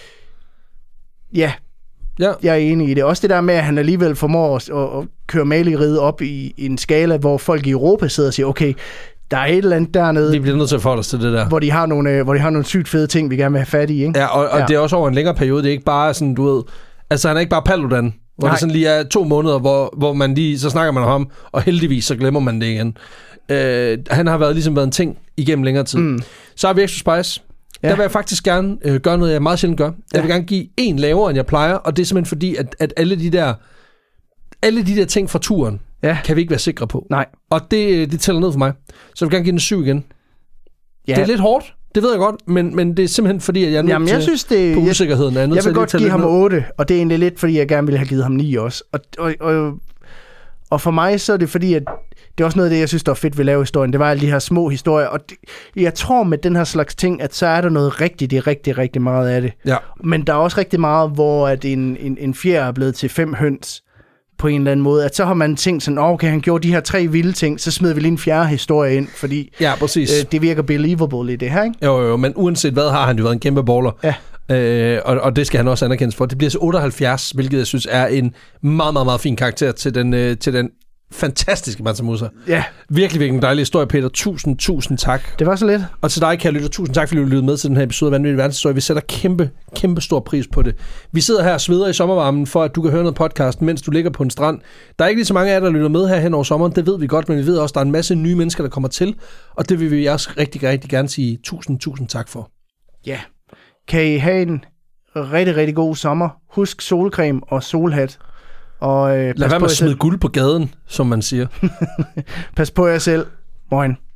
ja, Ja. Jeg er enig i det. Også det der med, at han alligevel formår at, at køre Mali-riget op i, i en skala, hvor folk i Europa sidder og siger, okay, der er et eller andet dernede. Vi bliver nødt til at forholde os til det der. Hvor de har nogle, hvor de har nogle sygt fede ting, vi gerne vil have fat i, ikke? Ja, og, og ja. det er også over en længere periode. Det er ikke bare sådan, du ved... Altså, han er ikke bare Paludan, hvor Nej. det sådan lige er to måneder, hvor, hvor man lige... Så snakker man om ham, og heldigvis så glemmer man det igen. Øh, han har været, ligesom været en ting igennem længere tid. Mm. Så har vi Extra Spice. Ja. Der vil jeg faktisk gerne øh, gøre noget, jeg meget sjældent gør. Jeg ja. vil gerne give en lavere, end jeg plejer, og det er simpelthen fordi, at, at alle de der alle de der ting fra turen, ja. kan vi ikke være sikre på. Nej. Og det, det tæller ned for mig. Så jeg vil gerne give den syv igen. Ja. Det er lidt hårdt, det ved jeg godt, men, men det er simpelthen fordi, at jeg er nødt Jamen, jeg til synes, det, på usikkerheden. Jeg, jeg, jeg vil godt give ham otte, og det er egentlig lidt, fordi jeg gerne ville have givet ham ni også. Og, og, og, og for mig, så er det fordi, at det er også noget af det, jeg synes, der er fedt ved lave-historien. Det var alle de her små historier, og det, jeg tror med den her slags ting, at så er der noget rigtigt, det er rigtig, rigtig meget af det. Ja. Men der er også rigtig meget, hvor at en, en, en fjer er blevet til fem høns på en eller anden måde. At så har man tænkt sådan, okay, han gjorde de her tre vilde ting, så smider vi lige en fjerde historie ind, fordi ja, præcis. Øh, det virker believable i det her, ikke? Jo, jo, men uanset hvad, har han jo været en kæmpe baller. Ja. Øh, og, og det skal han også anerkendes for. Det bliver så otteoghalvfjerds, hvilket jeg synes er en meget, meget, meget fin karakter til den, øh, til den fantastiske Mansa Musa. Ja. Virkelig, virkelig en dejlig historie, Peter. Tusind, tusind tak. Det var så lidt. Og til dig, kære lytter, tusind tak, fordi du lyttede med til den her episode af Vanvittig Verdenshistorie. Vi sætter kæmpe, kæmpe stor pris på det. Vi sidder her og sveder i sommervarmen, for at du kan høre noget podcast, mens du ligger på en strand. Der er ikke lige så mange af jer, der lytter med her hen over sommeren. Det ved vi godt, men vi ved også, at der er en masse nye mennesker, der kommer til. Og det vil vi også rigtig, rigtig gerne sige tusind, tusind tak for. Ja. Kan I have en rigtig, rigtig god sommer. Husk solcreme og solhat. Og, øh, lad være med at smide guld på gaden, som man siger. Pas på jer selv. Moin.